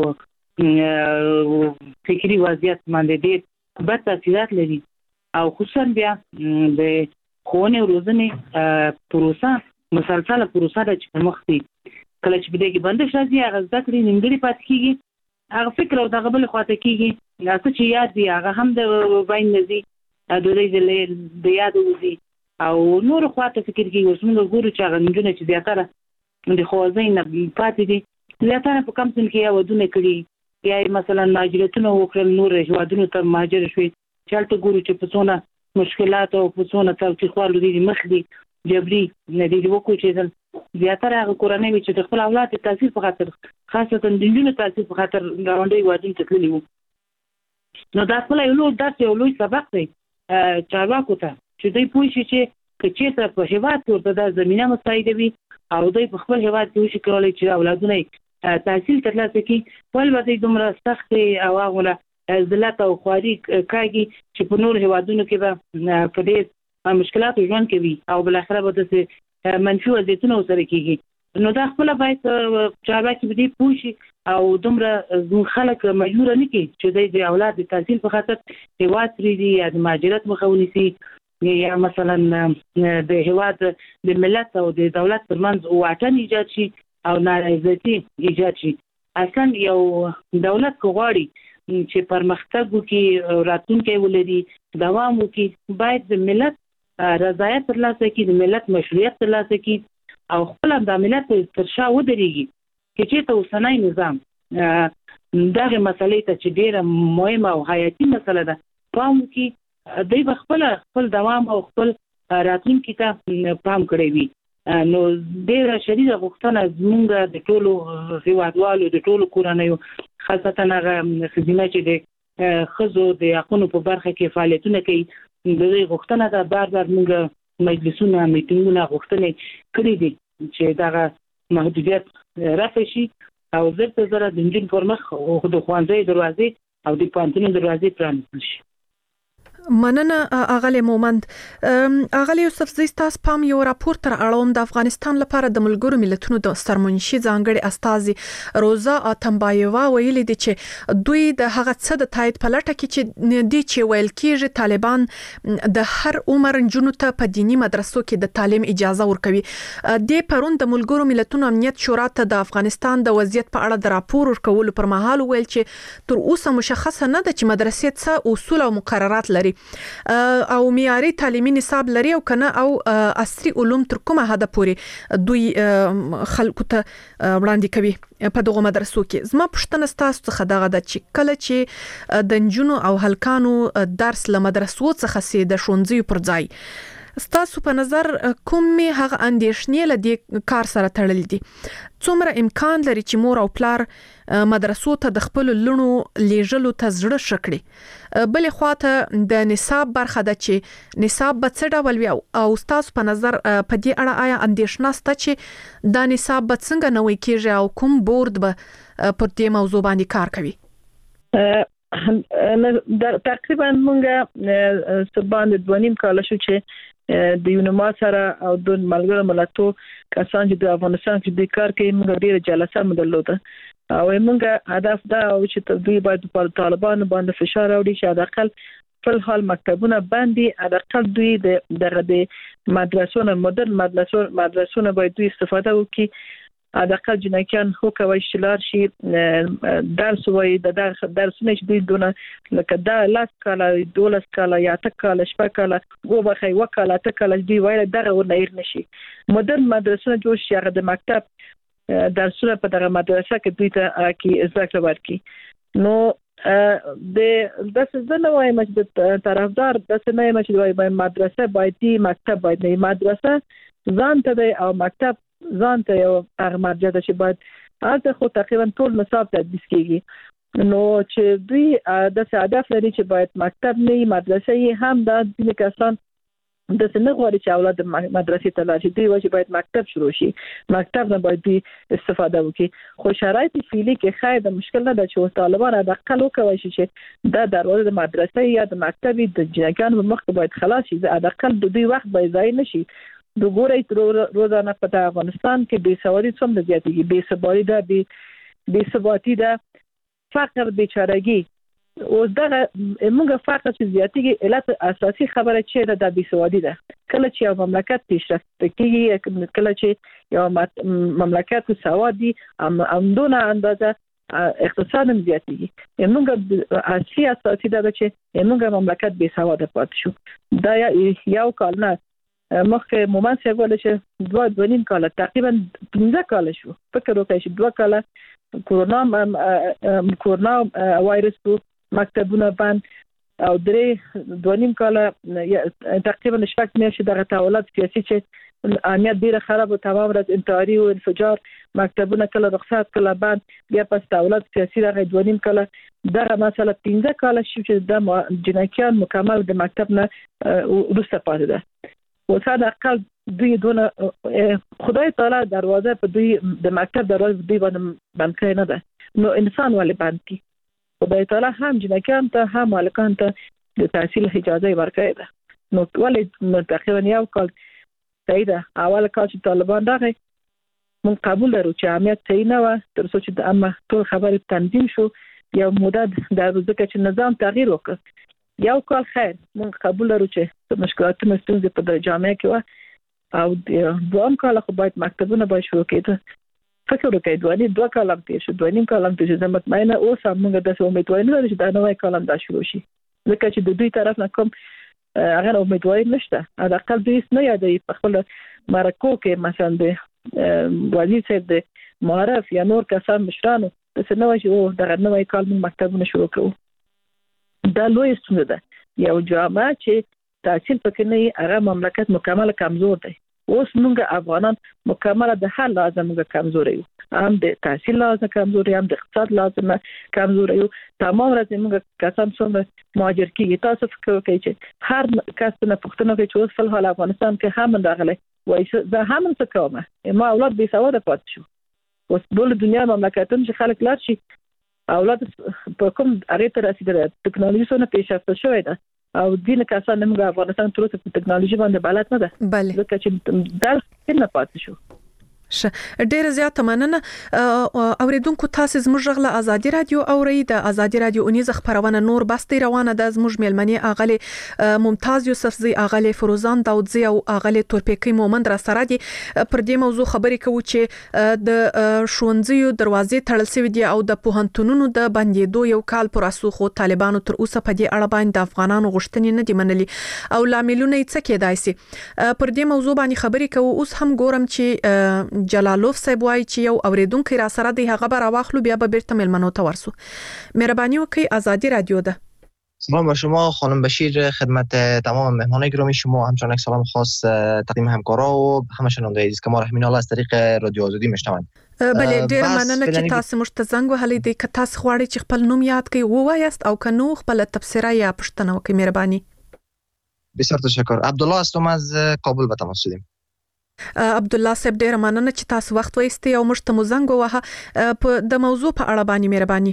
فکری وضعیت باندې ډېر بد تاثیرات لري. او خصوصا بیا د ښوونې او روزنې پروسه مسلسله پروسه ده چې په مخ دی. کله چې په دې کې بندش راځي هغه زده کړې نیمګړې پاتې کېږي، هغه فکر او دغه بل خواته کېږي، څه چې یاد دي هغه هم د بین نه ځي، د دې د یاد وځي او نور خواته فکر کېږي. اوس موږ ګورو چې هغه نجونې چې زیاتره د ښوونځي نه پاتې دي، زیاتره په کم سن کې یا ودونه کړي یا مثلا مهاجرتونه وکړل، نور هیوادونو ته مهاجر شوي، چې هلته ګورو چې په څونه مشکلات او په څونه تاوتریخوالو دي مخ دي جبري نه دي وکوچېدل. زیاتره هغه کورنۍ چې د خپل اولاد د تحصیل په خاطر خاصه د نجونو تحصیل په خاطر ګاونډي هیوادونو ته تللي وو. نو دا خپل یو لوی سبق دی چارواکو ته چې دوی پوه شي چې که چېرته په هیواد کې ورته دا زمینه مساعده وي او دوی په خپل هیواد کې وشي کولی چې اولادونه تحصیل ترلاسه کړي، ولې به دوی دومره سختې او هغه ذلت او خواري کاږي چې په نور هیوادونو کې به په ډېر مشکلاتو ژوند کوي او بالاخره به داسې منفي وضعیتونه ورسره کېږي. نو دا خپله باید چارواکي په دې پوه شي او دومره خلک مجبوره نه کړي چې دوی د اولاد د تحصیل په خاطر هیواد پرېږدي یا د مهاجرت مخه ونیسي یا مثلا د هیواد د ملت او د دولت ترمنځ واټن ایجاد شي او نارضایتي ایجاد شي. اصلا یو دولت که غواړي چې پرمختګ وکړي، راتلونکی ولري، دوام وکړي، باید د ملت رضایت ترلاسه کړي، د ملت مشروعیت ترلاسه کړي او خپل د ملت تر شا ودرېږي. چې چېرته اوسنی نظام دغه مسلې ته چې ډېره مهمه او حیاتي مسله ده پام وکړي، دوی به خپل دوام او خپل راتلونکي ته پام کړی وي. نو ډېره شدیده غوښتنه زموږ د ټولو هیوادوالو د ټولو کورنیو خاصتا هغه ښځینه چې د ښځو د حقونو په برخه کې فعالیتونه کوي، د دوی غوښتنه ده بار موږ مجلسونه میټینګونه غوښتنې کړي دي چې دغه محدودیت رفع شي او زر تر زره د نجونو پر مخ د ښوونځي دروازې او د پوهنتون دروازې پرانیستل شي. مننه اغلی مومند. اغلی یوسف زی تاسو پام یو راپور تر اړوم د افغانستان لپاره د ملګرو ملتونو د سرمنشي ځانګړي استازي روزا اتمبایوا ویلي دي چې دوی د هغه څه د تایید په لټه کې چې دي چې ویل کېږي طالبان د هر عمر جنونو ته په دینی مدرسو کې د تعلیم اجازه ورکوي. د پرون د ملګرو ملتونو امنیت شورا ته د افغانستان د وضعیت په اړه د راپور ورکولو پر مهال ویل چې تر اوسه مشخصه نه ده چې مدرسې څه اصول او مقررات لري او معیاري تعلیمي نصاب لري او کنه او عصري علوم تر کومه حد پورې دوی خلکو ته وړاندې کوي په دغه مدرسو کې. زما پوښتنه ستاسو څخه دغه ده چې کله چې د نجونو او هلکانو درس له مدرسو څخه سي د ښوونځي پر ځای ستاسو په نظر کومې هغه اندېښنې له دې کار سره تړلې دي؟ څومره امکان لري چې مور او پلار مدرسو ته د خپل لونو لیږلو ته زړه شکړي؟ بلې خواته د نصاب برخه ده چې نصاب به څه ډول وي او ستاسو په نظر په دې اړه آیا اندېښنه شته چې دا نصاب به څنګه نوی کېږي او کوم بورډ به پر دې موضوع باندې کار کوي؟ تقریبا مونږه سبان د 2.5 کال شو چې د یونما سره او د ملګرو ملتو کسان چې د افغانستان کې د کار کوي موږ ډیره جلسه مدلوده او موږ هدف دا او چې دوی باید په طالبانو باندې فشار راوړي چې د اقل په حال مکتبونه باندې د اقل دوی د مدرسونو مدرن مدرسونو باید دوی استفاده وکړي. د اقل جنکیان هو کوي شلار شي درس وای د درسونه چې دوی دونه لکه دا لاس کاله 12 کاله یا 8 کاله 10 کاله وبخې وکاله 8 کاله دوی وای دغه ورنیر نشي. مدرن مدرسونه جوړ شي هغه د مکتب درسونه په دغه مدرسه کې دوی ته کې زده ورکړي. نو د څه نه وایم چې طرفدار د څه نه وایم چې مدرسه باید مکتب باید نه مدرسه ځان ته او مکتب ځان ته یو هغه مرجع ده چې باید هغه خو تقریبا ټول نصاب تدریس کیږي نو چې دوی د هدف لري چې باید مکتب نه مدرسې هم د ځینې کسان د څنګه غواړي چې اولاد مدرسې ته لاړ شي دوی وايي باید مکتب شروع شي مکتب نه باید استفاده وکړي خو شرایط فعلی کې خیر د مشکل نه د چې طالبان د اقل وکوي چې د دروازه د مدرسې یا د مکتب د جنګانو مخ باید خلاص شي د اقل د دوی وخت باید ضایع نشي د ګورې روزانه په افغانستان کې بې سوادي څومره زیاتېږي بې ثباتي ده بې ثباتي ده فقر بیچارهګي اوس دا موږ فقط چې زیاتېږي علت اساسي خبره چې د بېسوادي ده کله چې یو مملکت پیشرفت کوي کله چې یو مملکت سوادي همدونه اندازه اقتصاد هم زیاتېږي موږ اساسي ده چې موږ مملکت بېسواده پاتې شو دا یو کال نه مخکې مومن څه ویل چې 2.5 کال تقریبا 15 کال شو فکر وکړئ چې 2 کال کورونا وایرس مکتبونه بند او 2.5 کال تقریبا شپږ میاشتې دغه تحولات سیاسي چې امنیت ډیره خراب او تمام راز انتحاري او انفجار مکتبونه کله رخصت کله بند بیا پس تحولات سیاسي دغه 2.5 کال دغه مسله 15 کال شو چې د جنکیان مکمل د مکتب نه وروسته پاتې ده او څه د اقل دوی دونه خدای تعالی دروازه په دوی د مکتب دروازه دوی باندې بند کړی نه ده نو انسان ولې بند کی خدای تعالی هم جنکیان ته هم مالکان ته د تحصیل اجازه ورکړې ده نو ولې تقریبا یو کال صحیح ده اول کال چې طالبان راغی مون قبول لرو چې امنیت صحیح نه و تر څو چې د اما ټول خبرې تنظیم شو یو مدت د ځکه چې نظام تغییر وکړ یو کال خیر مون قبول لرو چې مشکلاتونه ستونزې په جامعه کې و او دوام کال خو باید مکتبونه باید شروع کېده فکر وکړئ 2 کال تیر شو 2.5 کال تیر شو زه مطمئنه اوس هم موږ د امیدواري لرو چې دا نوې کال دا شروع شي ځکه چې د دوی طرف نه کوم هغه امیدواري نشته دا اقل دوی نه یادوي په خپل مرکو کې مثلا د وزیر صاحب د معرف یا نور کسان مشرانو د سنوي چې دا نوې کال موږ مکتبونه شروع کوو دا لوی ستونزه ده یو جامعه چې تحصیل پکې نه هغه مملکت مکمل کمزور دی اوس موږ افغانان مکمل د هر لازم موږ کمزوري یو هم د تحصیل لازم کمزوري هم د اقتصاد لازم کمزوري یو تمام راځي موږ کسان څومره مهاجر کیږي تاسو فکر وکړئ چې هر کس نه پښتنو کې چې اوس په حال افغانستان کې هم راغلي وایي زه هم څه کوم ما اولاد بې سواده پاتې شو اوس ټول دنیا مملکتونه چې خلک لاړ شي اولاد په کوم اړه ته رسیدل ټکنالوژي څخه پیشرفت شوې ده او دین کسان موږ افغانستان تر اوسه په ټکنالوژي باندې بلد نه ده ځکه چې دا څنګه پاتې شو ډېر زیات مننه اوریدونکو تاسو زموږ غږ ازادي رادیو اوري د ازادي رادیو اونیز خبرونه نور بستي روانه ده زموږ ملمنې اغلی ممتاز یوسفزی اغلی فروزان داودزی او اغلی تورپیکی مومند را سره دي پر دې موضوع خبرې کوو چې د شونځیو دروازې تړل شوې دي او د پوهنتونونو د بندیدو یو کال پر اساسو طالبانو تر اوسه په دې اړه باندې د افغانانو غوښتنې نه دي منلي او لاملونه یې څه کېدای شي پر دې موضوع باندې خبرې کوو اوس هم ګورم چې جلالوف صاحب وایي چې یو اوریدونکو را سره دی هغه به راواخلو بیا به بیرته ملمنو ته ورسو مهرباني وکړئ ازادي رادیو ده سلام بر شما خانم بشیر خدمت تمام مهمانان گرامی شما همچنان یک سلام خاص تقدیم همکارا و همه شنوندگان عزیز که ما رحمین الله از طریق رادیو آزادی میشنوند بله ډیر مننه چې تاسو موږ ته زنګ وهلی دی که تاسو غواړئ چې خپل نوم یاد کړئ ووایاست او که نو خپل تبصره یا پوښتنه وکړئ مهرباني بسیار تشکر عبدالله هستم از کابل به تماس شدیم عبدالله صاحب ډیر مننه چې تاسو وخت وایستئ او موږ ته مو زنګ ووهه په د موضوع په اړه باندې مهرباني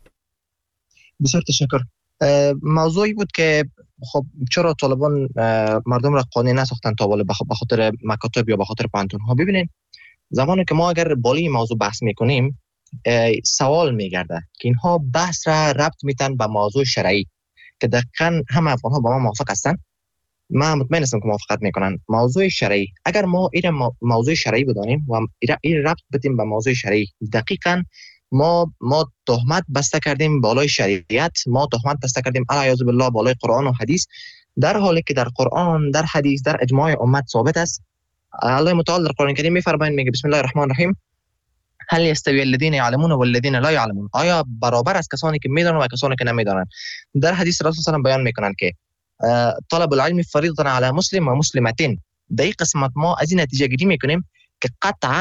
بسیار تشکر موضوعی بود که خب چرا طالبان مردم را قانع نساختن تا بالا به خاطر مکاتب یا به خاطر پانتون ها. ببینید زمانی که ما اگر بالای موضوع بحث میکنیم سوال میگرده که اینها بحث را ربط میتن به موضوع شرعی که دقیقاً همه افغان ها با ما موافق هستن. من مطمئن هستم که موافقت میکنن. موضوع شرعی اگر ما این موضوع شرعی بدانیم و این ربط بدیم به موضوع شرعی دقیقاً ما تهمت بسته کردیم بالای شریعت، ما تهمت بسته کردیم علیاذ بالله بالای قرآن و حدیث، در حالی که در قرآن، در حدیث، در اجماع امت ثابت است. الله متعال در قرآن کریم میفرماید، میگه بسم الله الرحمن الرحیم هل یستوی الذین یعلمون والذین لا یعلمون، آیا برابر است کسانی که میدونن و کسانی که نمیدونن؟ در حدیث رسول صلی الله علیه و بیان میکنن که طلب العلم فریضه علی مسلم و مسلمتین. در این قسمت ما از این نتیجه گیری میکنیم که قطعا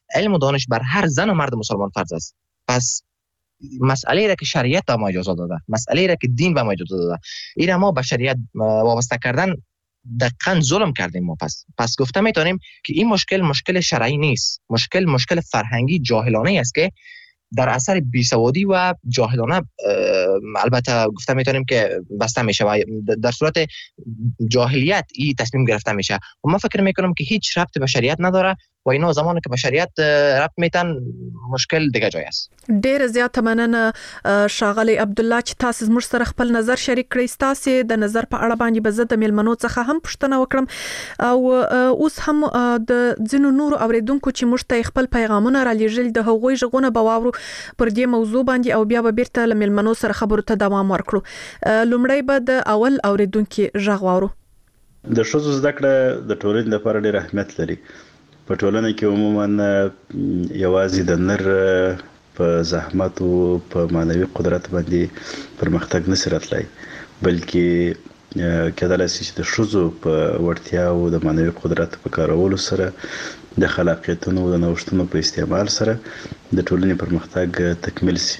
علم و دانش بر هر زن و مرد مسلمان فرض است. پس مسئله را که شریعت به ما اجازه داده، مسئله را که دین به ما اجازه داده، این ما به شریعت وابسته کردن دقیقاً ظلم کردیم ما. پس گفته میتونیم که این مشکل شرعی نیست، مشکل فرهنگی جاهلانه است که در اثر بیسوادی و جاهلانه البته گفته میتونیم که بسته میشه و در صورت جاهلیت این تصمیم گرفته میشه و من فکر میکنم که هیچ ربط به شریعت نداره و اینا زمانی که به شریعت ربط میتن مشکل دیگه جای است. ډیر زیات مننه ښاغلی عبدالله چې تاسو زموږ سره خپل نظر شریک کړی. تاسو د نظر په اړه باندې به زه د میلمنو څخه هم پوښتنه وکړم او اوس هم د ځینو نورو اوریدونکو چې موږ ته خپل پیغامونه را لېږل د هغوی ژغونه به واورو پر دې موضوع باندې او بیا به بیرته له میلمنو سره خبرو ته دوام ورکړو. لومړی به د اول اوریدونکو ژغ واورو. د ښځو زده کړه د ټولنې لپاره ډېر اهمیت لري. په ټولنه کې عموما یوازې د نر په زحمت او په معنوي قدرت باندې پرمختګ نشي راتلای، بلکې کېدای شي چې د ښځو په وړتیا او د معنوي قدرت په کارولو سره د خلاقیتونو او د نوښتونو په استعمال سره د ټولنې پرمختګ تکمیل شي.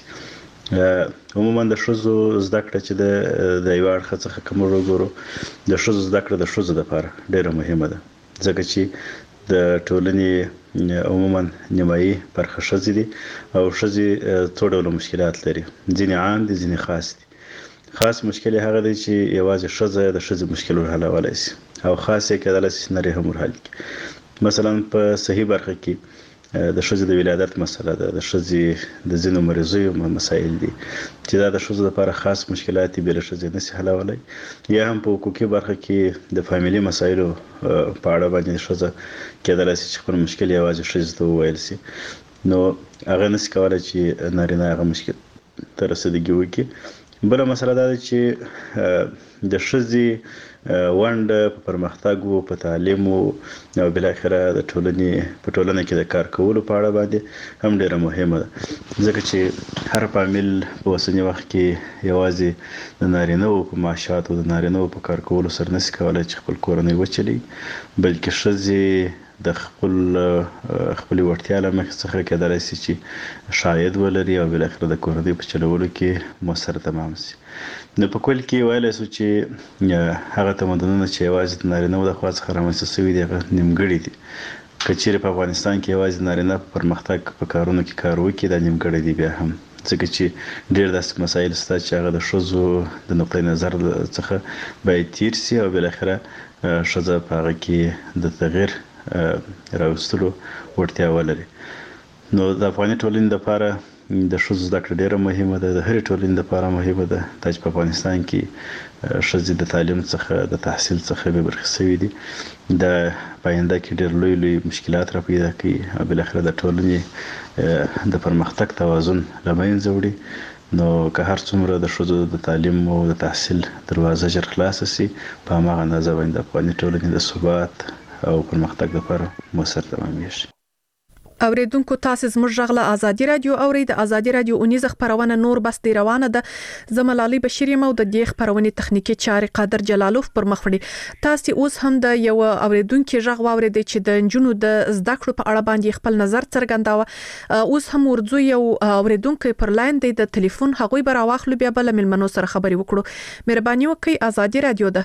عموما د ښځو زده کړه چې د یو اړخ څخه کوم وګورو، د ښځو زده کړه د ښځو لپاره ډېره مهمه ده، ځکه چې د ټولنې عموما نیمایي برخه ښځې دي او ښځې څو ډوله مشکلات لري، ځینې عام دي ځینې خاص دي. خاص مشکل هغه دی چې یوازې ښځه د ښځې مشکل حلولی شي او خاص یې کېدلی شي نر یې هم ورحل کړي. مثلا په صحي برخه کې د ښځې د ولادت مسله ده، د ښځې د ځینو مریضیو مسایل دي چې دا د ښځو لپاره خاص مشکلات دي، بې له ښځې نشي حلولی. یا هم په حقوقي برخه کې د فامیلي مسایلو په اړه باندې ښځه کېدلی شي چې خپل مشکل یوازې ښځې ته وویل شي، نو هغه نشي کولی چې نارینه هغه مشکل ته رسیدګي وکړي. بله مسله دا ده چې د ښځې ونډه په پرمختګ او په تعلیم او بالاخره د ټولنې په ټولنه کې د کار کولو په اړه باندې هم ډېره مهمه ده، ځکه چې هر فامیل په اوسني وخت کې یوازې د نارینه‌وو په معاشاتو د نارینه‌وو په کار کولو سره نشي کولی چې خپل کورنۍ وچلوي، بلکې ښځې د خپلې وړتیا له مخې څخه کېدلی شي چې شاید ولري او بالاخره د کورنۍ په چلولو کې مؤثر تمام شي. نو په کل کې ویلی شو چې هغه تمدنونه چې یوازې د نارینه‌وو د خوا څخه رامنځته شوي دي هغه نیمګړي دي. که چیرې په افغانستان کې یوازې نارینه په پرمختګ په کارونو کې کار وکړي دا نیمګړی دي بیا هم، ځکه چې ډېر داسې مسایل شته چې هغه د ښځو د نقطې نظر څخه باید تیر شي او بالاخره ښځه په هغه کې د تغییر راوستلو وړتیا ولري. نو د افغاني ټولنې لپاره د ښځو زده کړه ډېره مهمه ده، د هرې ټولنې لپاره مهمه ده. دا چې په افغانستان کې ښځې د تعلیم څخه د تحصیل څخه بې برخې شوي دي، د په آینده کې ډېر لوی مشکلات را پیدا کوي او بالاخره د ټولنې د پرمختګ توازن له منځه وړي. نو که هر څومره د ښځو د تعلیم او د تحصیل دروازه ژر خلاصه شي، په هماغه اندازه باندې د افغاني ټولنې د ثبات او پرمختګ لپاره مؤثر تمامېږي. اوریدونکو تاسو زموږ غږ له ازادي رادیو اورئ. د ازادي رادیو اونیزه خبرونه نور بس دی روانه ده. زملالي بشیر یم او د دې خبرونه تخنیکی چارې قادر جلالوف پر مخ وړي. تاسو اوس هم د یو اوریدونکو غږ واوریدئ چې د جنونو د زده کړو په اړه باندې خپل نظر څرګنداوه. اوس هم ورځو یو اوریدونکو پر لاین دی د ټلیفون هغوی به راواخلو بیا بل ملمنو سره خبري وکړو. مهرباني وکړئ ازادي رادیو ده.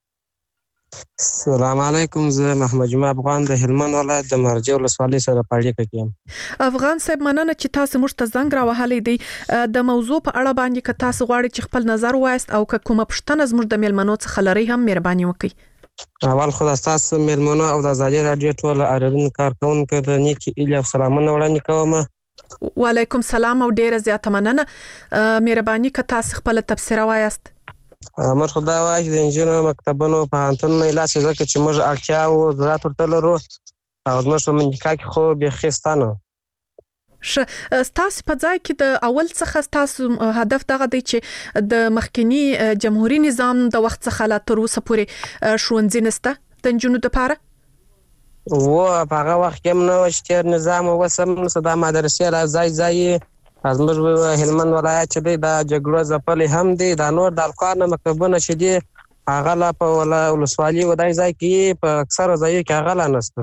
السلام علیکم، زه محمد جمعه افغان د هلمند ولایت د مرجع ولسوالۍ سره په اړیکه کې یم. افغان صاحب مننه چې تاسو موږ ته زنګ راوهلی دی. د موضوع په اړه باندې که تاسو غواړئ چې خپل نظر وایست او که کومه پوښتنه زموږ د میلمنو څخه لرئ هم مهرباني وکړئ. اول خو تاسو میلمنو او د ازادي رادیو ټول اړین کارکونکو ته نیکی ایله سلامونه وړاندې کوم. وعلیکم سلام او ډیره زیاته مننه. مهرباني که تاسو خپل تبصره وایست. امر خدای وايي د انجینر مکتبونو په هانتون نه لاس ځکه چې موږ اړتیا او ضرورت ورته لرو او موږ په منځکا کې خو به خستانه تاسو په ځای کې د اول څخه تاسو هدف دغه دی چې د مخکنی جمهوریت نظام د وخت څخه لا تر اوسه پورې ښوونځي نسته د انجونو لپاره و په هغه وخت کې نو چې نظام وسم صدا مدرسې را ځای از موږ هلمند ولایت چې د جګړو ځپلې هم دي د نور د القانه مکتبونه چې دي هغه لا په ولسوالۍ ودای ځای کې په اکثر ځای کې هغه لا نشته.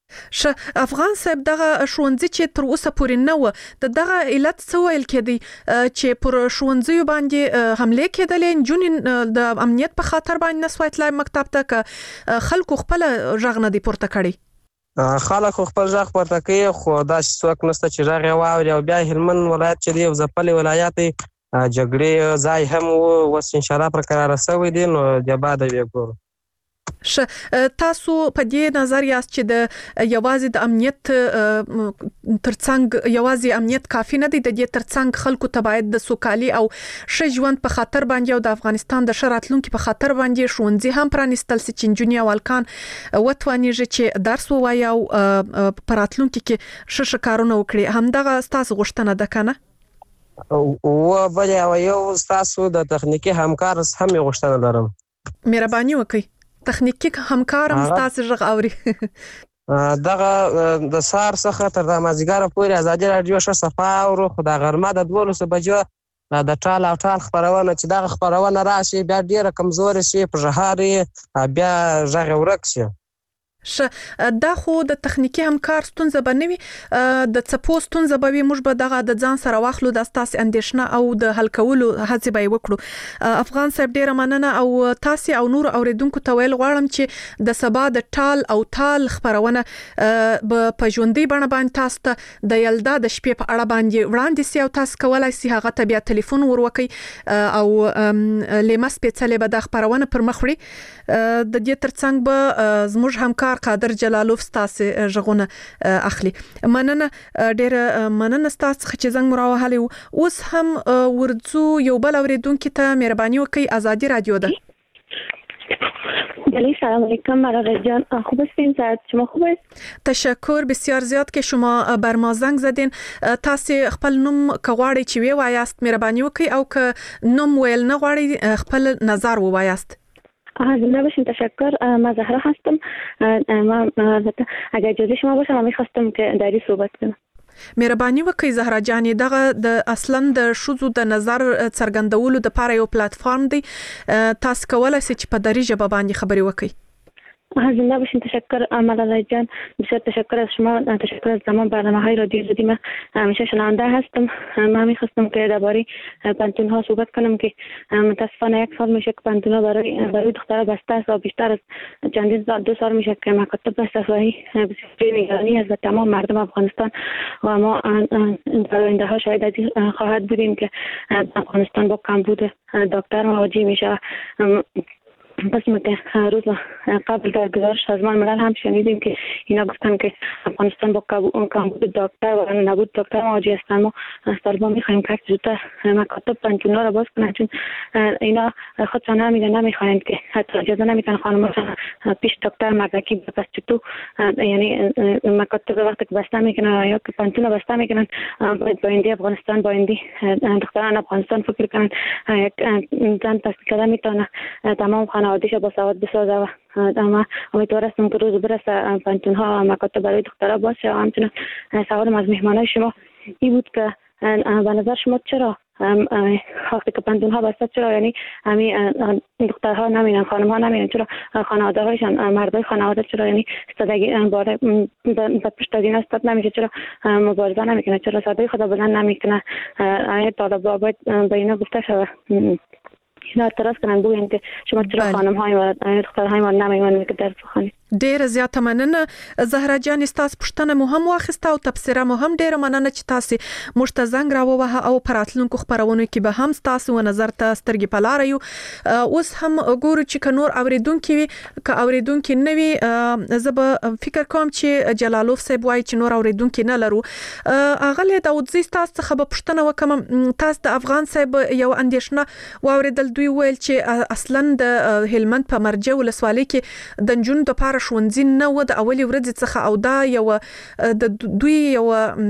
افغان صاحب دغه شونځي چې تر اوسه پورې نه و دغه علت څه ویل کېدی چې پر شونځي باندې حمله کېدلې جون د امنیت په خاطر باندې نسوای تلای مکتب ته ک خلکو خپل ژغ نه دی پورته کړی خلک خپل ژغ پورته کوي خو دا څوک نشته چې ژغ واوري او بیا هلمند ولایت چې دی ځپلې ولایت جګړې ځای هم وس ان شاء الله پر قرار سوي دي نو د بعد یې ګورو تاسو په دې نظر یاست چې د یوازې د امنیت ترڅنګ یوازې امنیت کافي نه دی د دې ترڅنګ خلکو ته باید د سوکالي او ښه ژوند په خاطر باندې او د افغانستان د ښه راتلونکي په خاطر باندې ښوونځي هم پرانیستل سي چې نجونې او هلکان وتوانیږي چې درس ووایي او په راتلونکي کې ښه کارونه وکړي همدغه ستاسو غوښتنه ده که نه و بل یو ستاسو د تخنیکي همکار هم غوښتنه لرم مهرباني وکړئ تخنیکی همکارم تاسو ژغ اوري دغه د سار څخه تر د مازیګر پورې ازادي رادیو ښه صفه او خو د غرمه د 12 بجو د ټال او ټال خبرونه چې دغه خبرونه راشي بیا ډیره کمزوري شي په ژهاري بیا ژغ ورک شي دا خو د تخنیکی همکار ستونزه بنوي د څپو ستونزه به موږ به دغه د ځان سره واخلو د تاسو اندیشنه او د حل کولو هڅه به وکړو افغان صاحب ډیره مننه او تاسو او نور اوریدونکو ته ویل غواړم چې د سبا د ټال او ټال خبرونه په ژوندۍ بڼه باندې تاسو ته د یلدا د شپې په اړه باندې وړاندې سي او تاسو کولای سي هغه ته بیا ټلیفون وروکي او لمس پیڅلې به د خبرونه پر مخ وړي د دې ترڅنګ به زموږ همکار قادر جلالوف ستاسو ژغونه اخلي مننه ډېر مننه ستاسو چې زنګ مراوهلي اوس هم ورځو یو بل اوریدونکو ته مهرباني وکړئ ازادي رادیو ده بله سلام علیکم مراد جان خوب هستین شما خوب است تشکر بسیار زیاد که شما بر ما زنگ زدین تاسو خپل نوم کغواړی چې وی وایاست مهرباني وکړئ او که نوم ویل نه غواړئ خپل نظر ووایاست زنده باشین تشکر ما زهرا هستم اگر اجازه شما باشه من می‌خواستم که داری صحبت کنم مهرباني وکړئ زهرا جان دغه د اصلا د شذو د نظر څرګندولو د پاره یو پلیټ فارم دی تاسو کولای شئ چې په دری ژبه باندې خبري وکړئ زنده باشین تشکر مراد جان بسیار تشکر از شما تشکر از تمام برنامه‌های رادیو زدی من همیشه شنونده هستم من می‌خواستم که درباره پانتون‌ها صحبت کنم که متاسفانه یک سال میشه که پانتون‌ها برای دخترها بسته است و بیشتر از چندین سال 2 سال میشه که مکاتب بسته است و بسیار نگرانی است و تمام مردم افغانستان و ما در آینده‌ها شاید از این خواهد بودیم که افغانستان با کمبود دکتر مواجه میشه بس روز قبل در گزارش سازمان ملل هم شنیدیم که اینا گفتن که افغانستان با کمبود دکتر و نبود دکتر مواجه هستند ما از طالبان میخواهیم که زودتر مکاتب پانتون‌ها را باز کنند چون اینا خودشان نمیخواهند که حتی اجازه نمیتن خانم‌ها پیش دکتر مردکی بس تو یعنی مکاتب وقتی که بسته میکنن یا که پانتون بسته میکنن باینده افغانستان باینده دختران افغانستان فکر کنن یک زن تحصیل کرده میتونه تمام خانواده‌اش با سواد بسازه و اما امیدوار هستم که روز برسه پانتون‌ها و مکاتب برای دخترها باشه و همچنین سوالم از مهمانای شما این بود که به نظر شما چرا وقتی که پانتون‌ها بسته چرا یعنی همین دخترها نمیرن خانم‌ها نمیرن چرا خانواده‌هایشان مردای خانواده چرا یعنی استادگی باره پشت از این استاد نمیشه چرا مبارزه نمیکنه چرا صدای خدا بلند نمیکنه آیا طالبان باید به اینا گفته شود اینا اعتراض کنن بگوین که شما چرا خانم‌های و دخترهای ما نمیمونید که درس بخونید ډیره زیاته مننه زهرا جان تاسو پښتنه مو هم واخیسته او تبصره مو هم ډیره مننه چې تاسو موږ ته زنګ راووهه او پراتلونکو خبرونو کې به هم تاسو و نظر ته سترګې پلار یو اوس هم ګورو چې کنور اوریدونکو وي ک اوریدونکو نه وي زه فکر کوم چې جلالوف صاحب وایي چې نور اوریدونکو نه لرو اغله داودزی تاسو څخه به پښتنه وکم تاسو د افغان صاحب یو اندیشنه واوریدل دوی ویل چې اصلا د هلمند په مرجع ولسوالۍ کې د جون د پاره شونځي نه و د اولي ورځ څخه او دا یو د دوی یو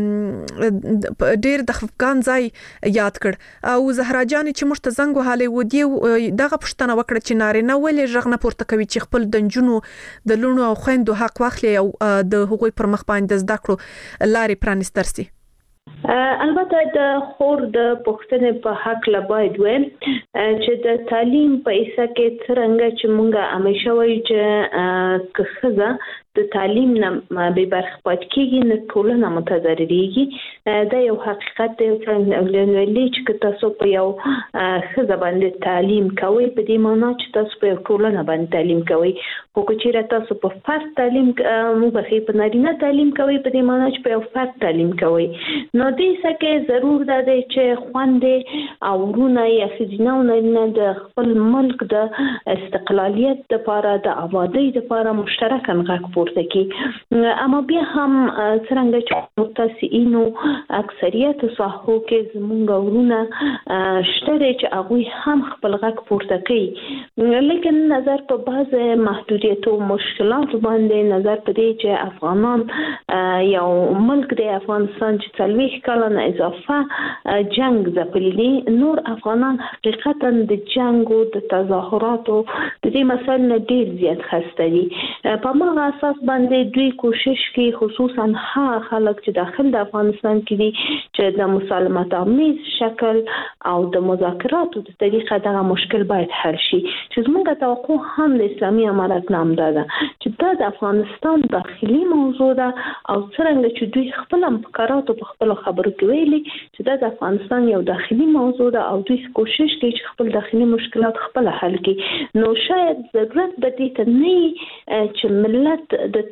ډیر د خفقان ځای یاد کړ او زهرا جان چې موږ ته زنګ وهاله و دی دغه پښتنه وکړه چې نارینه ولې ژغ نه پورته کوي چې خپل د جنونو د لونو او خويندو حق واخلي او د حقوق پر مخ باندې زده کړو لارې پرانسترسي البته د خور د پښتنې په حق لا باید ویم چې د تعلیم په ایسه کې څنګه چې مونږه همیشه وایي چې که ښځه د تعلیم نه به برخه پات کیږي نه ټولنه متضرریږي دا یو حقیقت دی چې تاسو په یو ښځه باندې تعلیم کوي په دې معنی چې تاسو په ټولنه باندې تعلیم کوي خو چې تاسو په فرد تعلیم مو په نارینه تعلیم کوي په دې معنی چې په یو فرد تعلیم کوي نو دې سکه ضرور ده چې خويندې او ورونه یا ښځینه د خپل ملک د استقلالیت لپاره د آبادی لپاره مشترکاً غږ پورته کی اما بیا هم څنګه چې متاسینو اکثریت صحو کې زمونږ ورونه شته چې هغه هم خپل غږ پورته کوي لیکن نظر په بعض محدودیت او مشکلات باندې نظر پدې چې افغانان یو ملک د افغانستان چې څلويخ کلونه اضافه جنگ ځپلي نور افغانان حقیقتا د جنگ او د تظاهرات او د دې مسایل نه ډیر زیات خسته دي په ماغه اساس باندې دوی کوشش کوي خصوصا ها خلک چې داخل د افغانستان کې دي چې د مسالمت آمیز شکل او د مذاکراتو د طریقه دغه مشکل باید حل شي چې زموږ توقع هم د اسلامي امارت نام ده چې دا د افغانستان داخلي موضوع ده او څنګه چې دوی خپل امکانات په خپل خبرو کې ویلي چې دا د افغانستان یو داخلي موضوع ده او دوی کوشش کوي چې خپل داخلي مشکلات خپل حل کړي نو شاید ضرورت به دې ته نه چې ملت د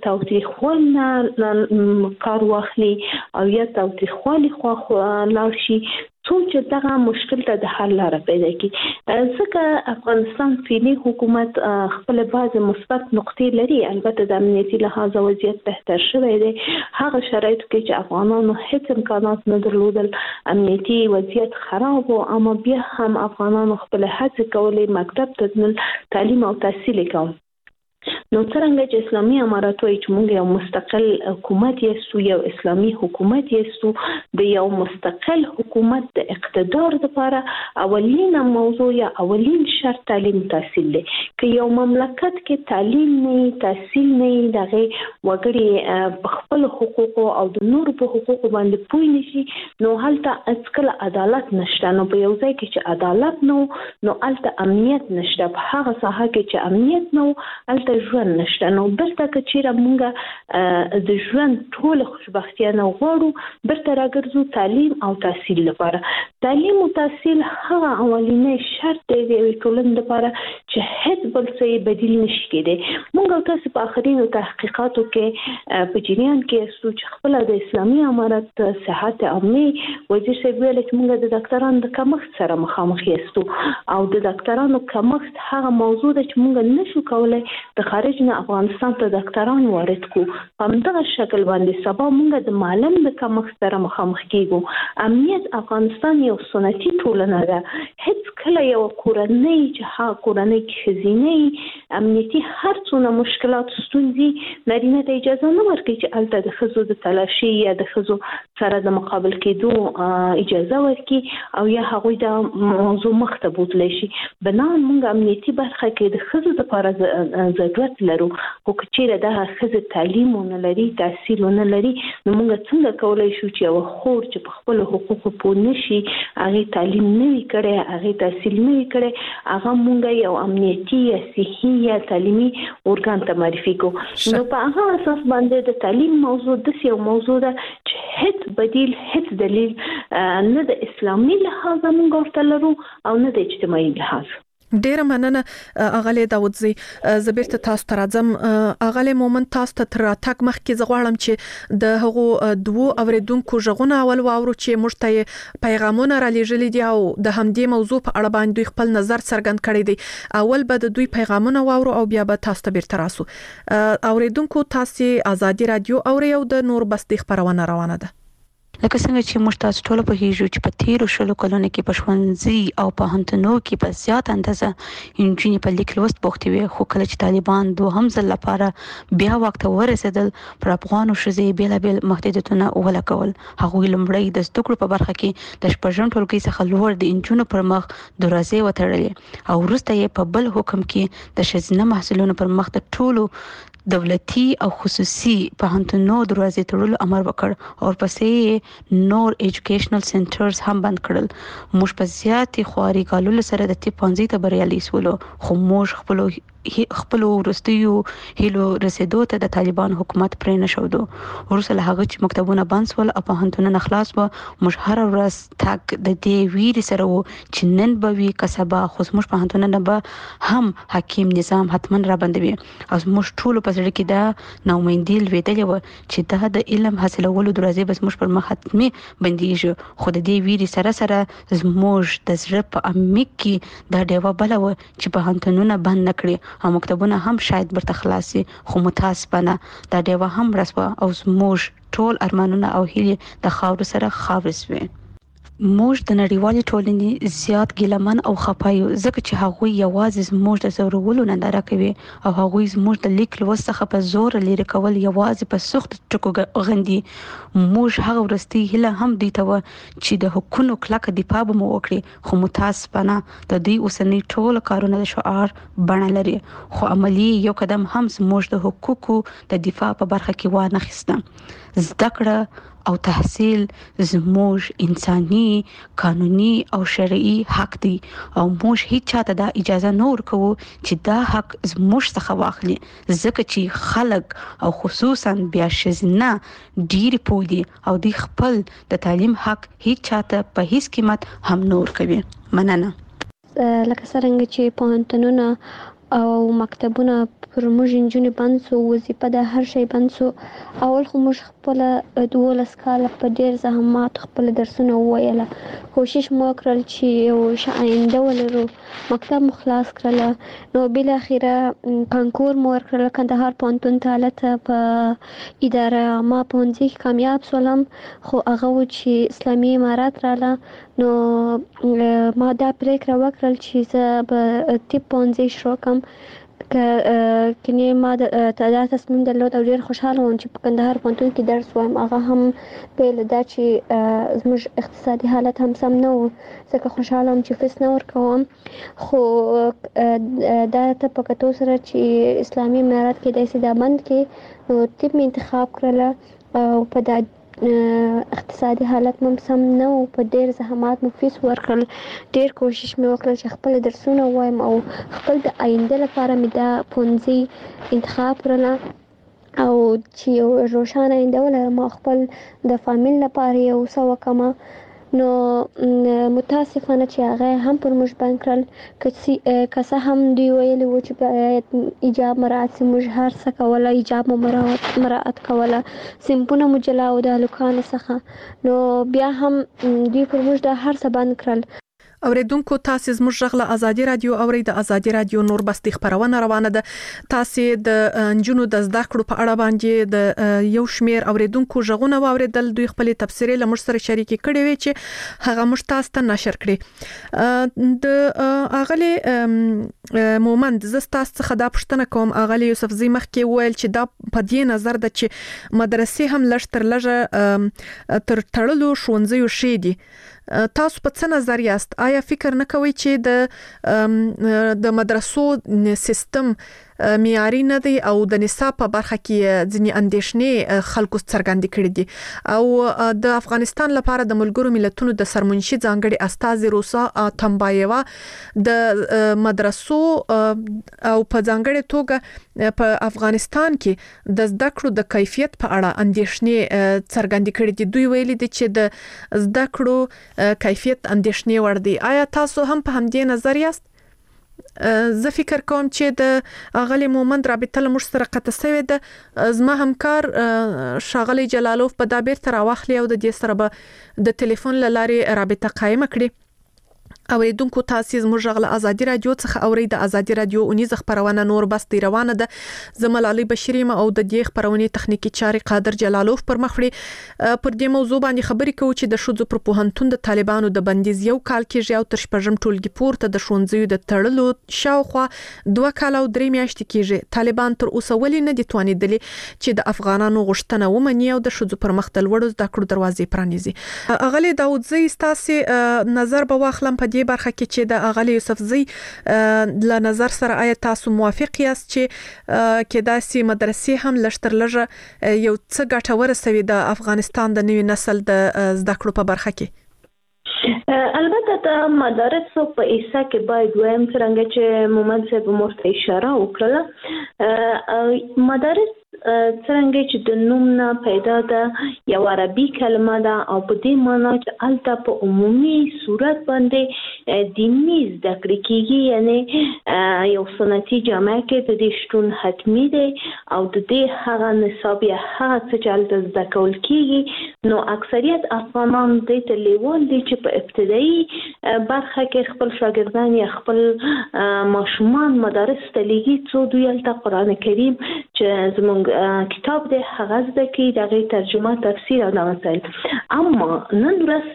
تاوتریخوالي کار واخلي او یا تاوتریخوالي خو لاړ شي څوک چې دغه مشکل ته د حل لاره پیدا کړي ځکه افغانستان فعلی حکومت خپل بعض مثبت نقطې لري البته د امنیتي لحاظ وضعیت بهتر شوی دی هغه شرایط کې چې افغانانو هیڅ امکانات نه درلودل امنیتي وضعیت خراب و اما بیا هم افغانانو خپل هڅې کولې مکتب ته تعلیم او تحصیل کوي نو څنګه چې اسلامي امارات وایي چې موږ یو مستقل حکومت یو یو اسلامي حکومت یو د یو مستقل حکومت د اقتدار لپاره اولین موضوع یا اولین شرط تعلیم تحصیل دی که یو مملکت کې تعلیم نه تحصیل نه دغه وګړي په خپل حقوق او د نور په حقوق باندې پوي نشي نو هلته اصل عدالت نشته نو په یو ځای کې چې عدالت نو هلته امنیت نشته په هغه ساحه کې چې امنیت نو هلته ژوند نشته نو برته کچیره مونږه د ژوند ټول خوشبختیا نه غواړو برته راګرځو تعلیم او تحصیل لپاره تعلیم او تحصیل هغه اولینې شرط دی د ټولنې لپاره چې هیڅ بل څه بدیل نشي کېدی مونږ تاسو په اخرینو تحقیقاتو کې په جریان کې چې خپل د اسلامي امارت صحت عامه وزیر صاحب ویل چې مونږ د ډاکټرانو د کمښت سره مخامخ یاستو او د ډاکټرانو کمښت هغه موضوع ده چې مونږ نشو کولای د خارج نه افغانستان ته ډاکټران وارد کو په همدغه شکل باندې سبا مونږ د معلم د کمښت سره مخامخ کیږو امنیت افغانستان یو سنتي ټولنه ده هیڅ کله یو کورنۍ چې ها کورنۍ کې خزینه امنیتي هر څونه مشکلات ستونزې نارینه ته اجازه نه ورکړي چې الته د خزو د تلاشي یا د خزو سره د مقابل کېدو اجازه ورکړي او یا هغوی د موضوع مخ ته بوتلی شي بنا مونږ امنیتي برخه کې د خزو لپاره ضرورت لرو خو کچېره د خزه تعلیم نه لري تحصیل نه لري نو موږ څنګه کولای شو چې یو خور چې په خپل حقوقو پوه نشي هغه تعلیم نه وي کړی هغه تحصیل نه وي کړی هغه موږ یو امنیتي یا صحي یا تعلیمي ارګان ته معرفي کو نو په هغه اساس باندې د تعلیم موضوع د یو موضوع ده چې هیڅ بدیل هیڅ دلیل نه د اسلامي لحاظ موږ ورته لرو او نه د اجتماعي لحاظ ډیره مننه اغلی داودزی زبیرته تاسو ته راځم اغلی مومن تاسو ته تر راتګ مخکې زغواړم چې د هغو دوو اوریدونکو ژغونه اول واورو چې موږ ته پیغامونه را لېږلي دي او د همدې موضوع په اړه باندې دوی خپل نظر څرګند کړی دی اول به د دوی پیغامونه واورو او بیا به تاسو ته بیرته راسو اوریدونکو تاسو آزادي رادیو اوري او د نور بس د خبرونه روانه ده لکه څنګه چې موږ تاسو ټول په هیڅ چې په تیرو شلو کلونو کې په ښوونځي او په هنتونو کې په زیات اندازه انجونې په لیک لوست بوختې وي خو کله چې طالبان دوهم ځل لپاره بیا وخت ورسېدل پر افغانو ښځې بیلابل محدودیتونه ولګول هغوی لومړی د زده کړو په برخه کې د شپږم ټولګي څخه لوړ د انجونو پر مخ دروازې وتړلې او وروسته یې په بل حکم کې د ښځینه محصلینو پر مخ د ټولو دولتي او خصوصي پوهنتونونو دروازې تړلو امر وکړ او پسې نور ایجوکیشنل سنټرز هم بند کړل. موږ په زیاتې خواري کولو سره د طب پوهنځي ته بریالي شولو، خو موږ خپل ورستیو هیلو رسیدو ته د طالبان حکومت پرې نشودو. ورسره هغه چې مکتبونه بند شول او پوهنتونونه خلاص و، موږ هر ورځ تک د دې ویری سره وو چې نن به وي کسبه، خو موږ پوهنتونونه به هم حکیم نظام حتمن را بندوي. او موږ ټول په ځړ کې دا ناامیدي لویدلې و چې دا د علم حاصلولو دروازې بس موږ پر مخ حتمي بنديږي. خو د دې ویری سره موږ د زړه په عمیق کې دا ډیوه بل و چې پوهنتونونه بند نکړي او مکتبونه هم شاید برته خلاصي، خو متاسفانه دا ډیوه هم رسوه او موږ ټول ارمانونه او هیلې د خاور سره خاورس وي. موږ د نړیوالې ټولنې زیات ګیلمن او خپایو ځکه چې هغوی یوازې موږ د زورولو ننداره کوي او هغوی موږ د لیک لوست څخه په زور لري کول یوازې په سخت ټکو غندي. موږ هغه ورستي هله هم دی ته چې د حقوقو کلک دفاع به وکړي، خو متاسفانه د دې اوسنی ټول کارونه د شعار بڼه لري، خو عملی یو قدم هم موږ د حقوقو د دفاع په برخه کې وانه خسته. زده کړه او تحصیل زموږ انساني، قانوني او شرعي حق دی او موږ هیڅ چاته دا اجازه نه ورکوو چې دا حق زموږ څخه واخلي، ځکه چې خلک او خصوصا بیا ښځینه ډېر پوهدي او دوی خپل د تعلیم حق هیڅ چاته په هیڅ قیمت هم نه ورکوي. مننه. لکه څنګه چې پوهنتونونه او مکتبونه پر موږ انجونې بند سو، وظیفه د هر شی بند سو. اول خو موږ خپل 12 کاله په ډیر زحمات خپل درسونه وویل، کوشش مو وکړل چې یو آینده ولرو. مکتب مو خلاص کړل، نو بل اخیره کانکور مو ورکړل کندهار پوهنتون ته. هلته په اداره عامه پوهنځي کې کامیاب شولم، خو هغه و چې اسلامي امارات رااله، نو ما دا پریکړه وکړل چې زه به طب پوهنځي شروع کړم. کني ما دا تصمیم درلود او ډیر خوشاله وم چې په کندهار پوهنتون کې درس وایم. هغه هم پیل دا چې زموږ اقتصادي حالت هم سم نه و، ځکه خوشاله وم چې فیس نه ورکوم. خو دا ته په کتو سره چې اسلامي امارات کې داسې دا بند کې، نو طب مې انتخاب کړله او په دا اقتصادي حالت مې سم نه و، په ډیر زحمات مې فیس ورکړل. ډیر کوشش مې وکړل چې خپل درسونه وایم او خپل د آینده لپاره مې دا پوهنځي انتخاب کړل او چې یو روښانه آینده ولرم او خپل د فامیل لپاره یو څه وکړم. نو متاسفانه چې هغه هم پر موږ بند کړل، که څه هم دوی ویلي و چې باید ایجاب مراعات شي. موږ هر څه کوله، ایجاب مو مراعات کوله، سمپونه مو جلا و د هلکانو څخه، نو بیا هم دوی پر موږ دا هر څه بند کړل. اوریدونکو تاسو زموږ غږ له ازادي رادیو اوري. د ازادي رادیو نور بستي خبرونه روانه ده. تاسو د انجونو د زده کړو په اړه باندې د یو شمیر اوریدونکو غږونه واوریدل، دوی خپل تفسیر له موږ سره شریک کړي وي چې هغه موږ تاسو ته نشر کړي. د اغلی مومند زستا څخه دا پښتنه کوم، اغلی یوسف زی مخ کې ویل چې دا په دې نظر ده چې مدرسې هم لږ تر لږه تر تړلو ښوونځیو شي دي. تاسو په څه نظر یاست؟ آیا فکر نه کوئ چې د مدرسو سیستم معیاري نه دی او د نصاب په برخه کې ځینې اندېښنې خلکو څرګندې کړې دي؟ او د افغانستان لپاره د ملګرو ملتونو د سرمنشي ځانګړي استاذ روسا تمبایوا د مدرسو او په ځانګړي توګه په افغانستان کې د زده کړو د کیفیت په اړه اندېښنې څرګندې کړې دي. دوی ویلي دي چې د زده کړو کیفیت اندېښنې وړ دی. آیا تاسو هم په همدې نظر یاست؟ زه فکر کوم چې د اغلی مومند رابطه له موږ سره قطع شوې ده. زما همکار ښاغلی جلالوف به دا بیرته راواخلي او د دې سره به د ټلیفون له لارې رابطه قایمه کړي. اوریدونکو تاسو زموږ غږ له ازادي رادیو څخه اوري. د ازادي رادیو اونیز خبرونه نور بس دی روانه ده. زمل علي بشری ما او د دې خبرونه تخنیکی چاري قادر جلالوف پر مخړي. پر دې موضوع باندې خبرې کوي چې د شوزو پر پوهنتون د طالبانو د بندیز یو کال کېږي او تر شپږم ټولګي پورته د ښوونځیو د تړلو شاوخوا 2 کال او 3 میاشتې کېږي. طالبان تر اوسه ولې نه دي توانیدلي چې د افغانانو غوښتنه ومني او د شوزو پر مخ د لوړو زده کړو دروازې پرانیزي. اغلی داود زی تاسو نظر به واخلم په دې برخه کې چې د اغلی یوسفزئی له نظر سره آیا تاسو موافق یاست چې کېدای سي مدرسې هم لشتر لږه یو څه ګټور سوي د افغانستان د نوي نسل د زده کړو په برخه کې؟ البته د مدارسو په ایسا کې باید وایم څنګه چې مومن صاحب مرته اشاره وکړه مدارس څنګه چې د نوم نه پیدا ده یو عربي کلمه ده او په دې معنی چې البته په عمومي صورت باندې دیني زده کړې کیږي یعنی یو سنتي جامعه کې د دې شتون حتمی دی او د دې هغه نصاب یا هغه څه چې البته زده کول کیږي نو اکثریت افغانان دې ته لیوال دي چې په ابتدایي برخه کې خپل شاګردان یا خپل ماشومان مدارس ته لیږي څو دوی البته قرآن کریم چې زموږ کتاب د هغه زده کې دغه ترجمه تفسیر او مسائل اما نن ورځ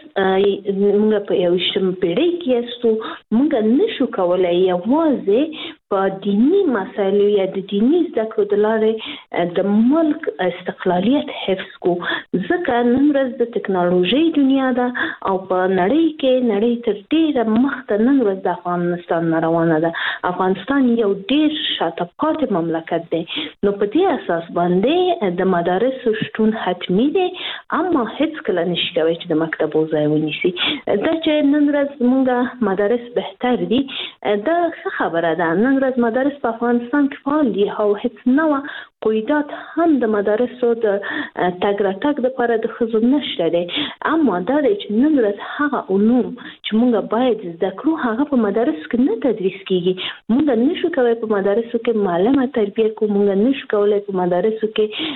موږ په یو شتم پیړۍ کې یاستو موږ نشو کولای یوازې په دینی مسایلو یا د دینی زده کړو د لارې د ملک استقلالیت حفظ کو ځکه نن ورځ د ټکنالوژي دنیا ده او په نړۍ کې نړۍ تر ډیره مخته نن ورځ د افغانستان روانه ده افغانستان یو ډیر شاته پاتې مملکت دی نو په دې اساس باندې د مدارسو شتون حتمی دی اما هیڅ کله نشي کوي چې د مکتبو ځای ونیسي دا چې نن ورځ موږ مدارس بهتر دي دا ښه خبره ده نن ورځ مدارس په افغانستان کې فعال دي او هیڅ نوع قیودات هم د مدارسو د تګ راتګ لپاره د ښځو نشته دی اما دا دی چې نن ورځ هغه علوم چې موږ باید زده کړو هغه په مدارسو کې نه تدریس کیږي موږ نشو کولی په مدارسو کې معلمه تربیه کوو موږ نشو کولی په مدارسو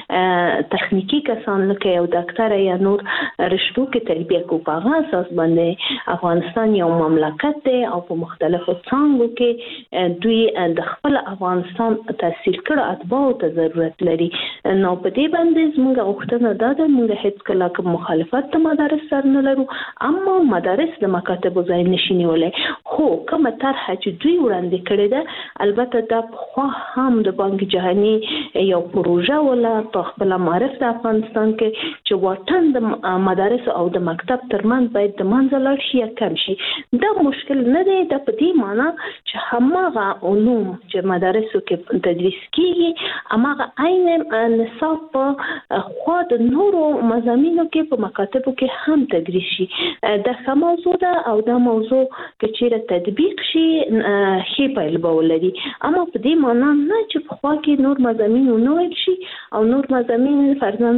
کې تخنیکی کسان لکه یو ډاکټر یا نور رشتو کې تربیه کوو په هغه اساس باندې افغانستان یو مملکت دی او په مختلفو څانګو کې دوی د خپل افغانستان تحصیل کړه اتباعو ته ضرورت لري نو په دې باندې موږ غوښتنه دا ده موږ هیڅ کله کوم مخالفت د مدارس سره نه لرو اما مدارس د مکاتبو ځای نشي نیولای خو کومه طرح چې دوی وړاندې کړې ده البته دا خو هم د بانک جهاني یو پروژه ولا په خپل معرف د افغانستان کې چې واټن د مدارس او د مکتب ترمنځ باید د منځ لاړ شي یا کم شي دا مشکل نه دی د په دې معنی چې هماغه علوم چې مدارسو کې تدریس کیږي هماغه عین نصاب په خو د نورو مضامینو کې په مکاتبو کې هم تدریس شي دا ښه موضوع ده او دا موضوع چې چیرې تطبیق شي ښه پیل به ولري اما په دې معنی نه چې په خوا کې نور مضامین ونویل شي او نور مضامین فرضاً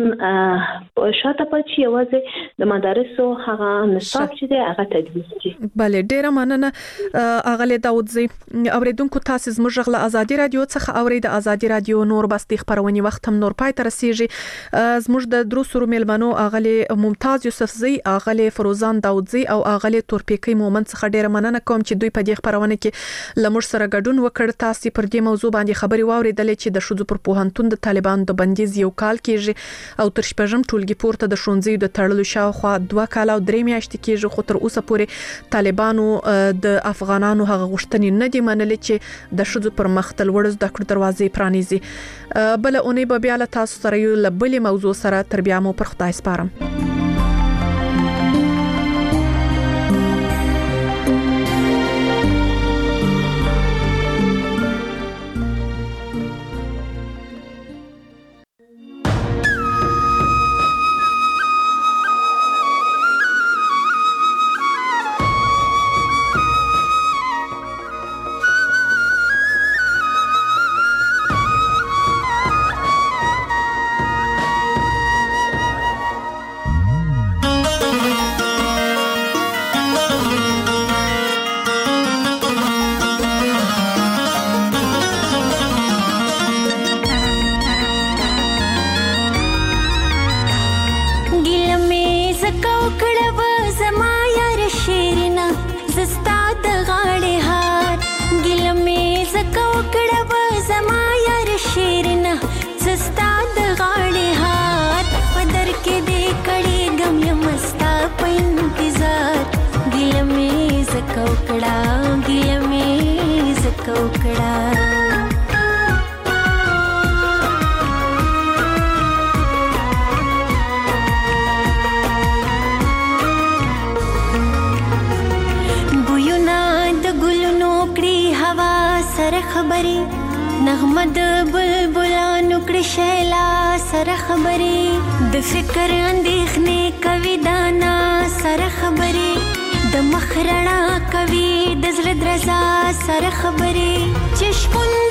شاته پاتې شي یوازې د مدارسو هغه نصاب چې دی هغه تدریس شي بله ډیره مننه اغلی داودزی اوریدونکو تاسو زموږ غل ازادي رادیو څخه اورید ازادي رادیو نور بس د خبرونې وخت هم نور پای ته رسیږي زموږ د دروسرو ملمنو اغلی ممتاز یوسفزئی اغلی فروزان داودزی او اغلی تورپیکی مومن څخه ډیره مننه کوم چې دوی په دې خبرونه کې لمر سره ګډون وکړ تاسو پر دې موضوع باندې خبري واوریدلې چې د شذو پر پوهنتون د طالبان د بندیز یو کال کېږي او تر شپږم ټولګي پورته د شونځي د تړلو شاوخوا 2 کال او 3 میاشتې کېږي خو تر اوسه پورې طالبانو د افغانانو هغه غوښتنې نه دي منلې چې د شذو پر مخ تل ورځ د کړه دروازې پرانیزي بل اونۍ به بیا له تاسو سره یو لبلې موضوع سره تر بیا مو پر خدای سپارم بویونه خبرې نغمه د بلبلانو کړي شیلا سره خبرې د فکر اندېښنې کوي دانا سره خبرې د مخ رڼا کوي د زړه درزا سره خبرې چې شپون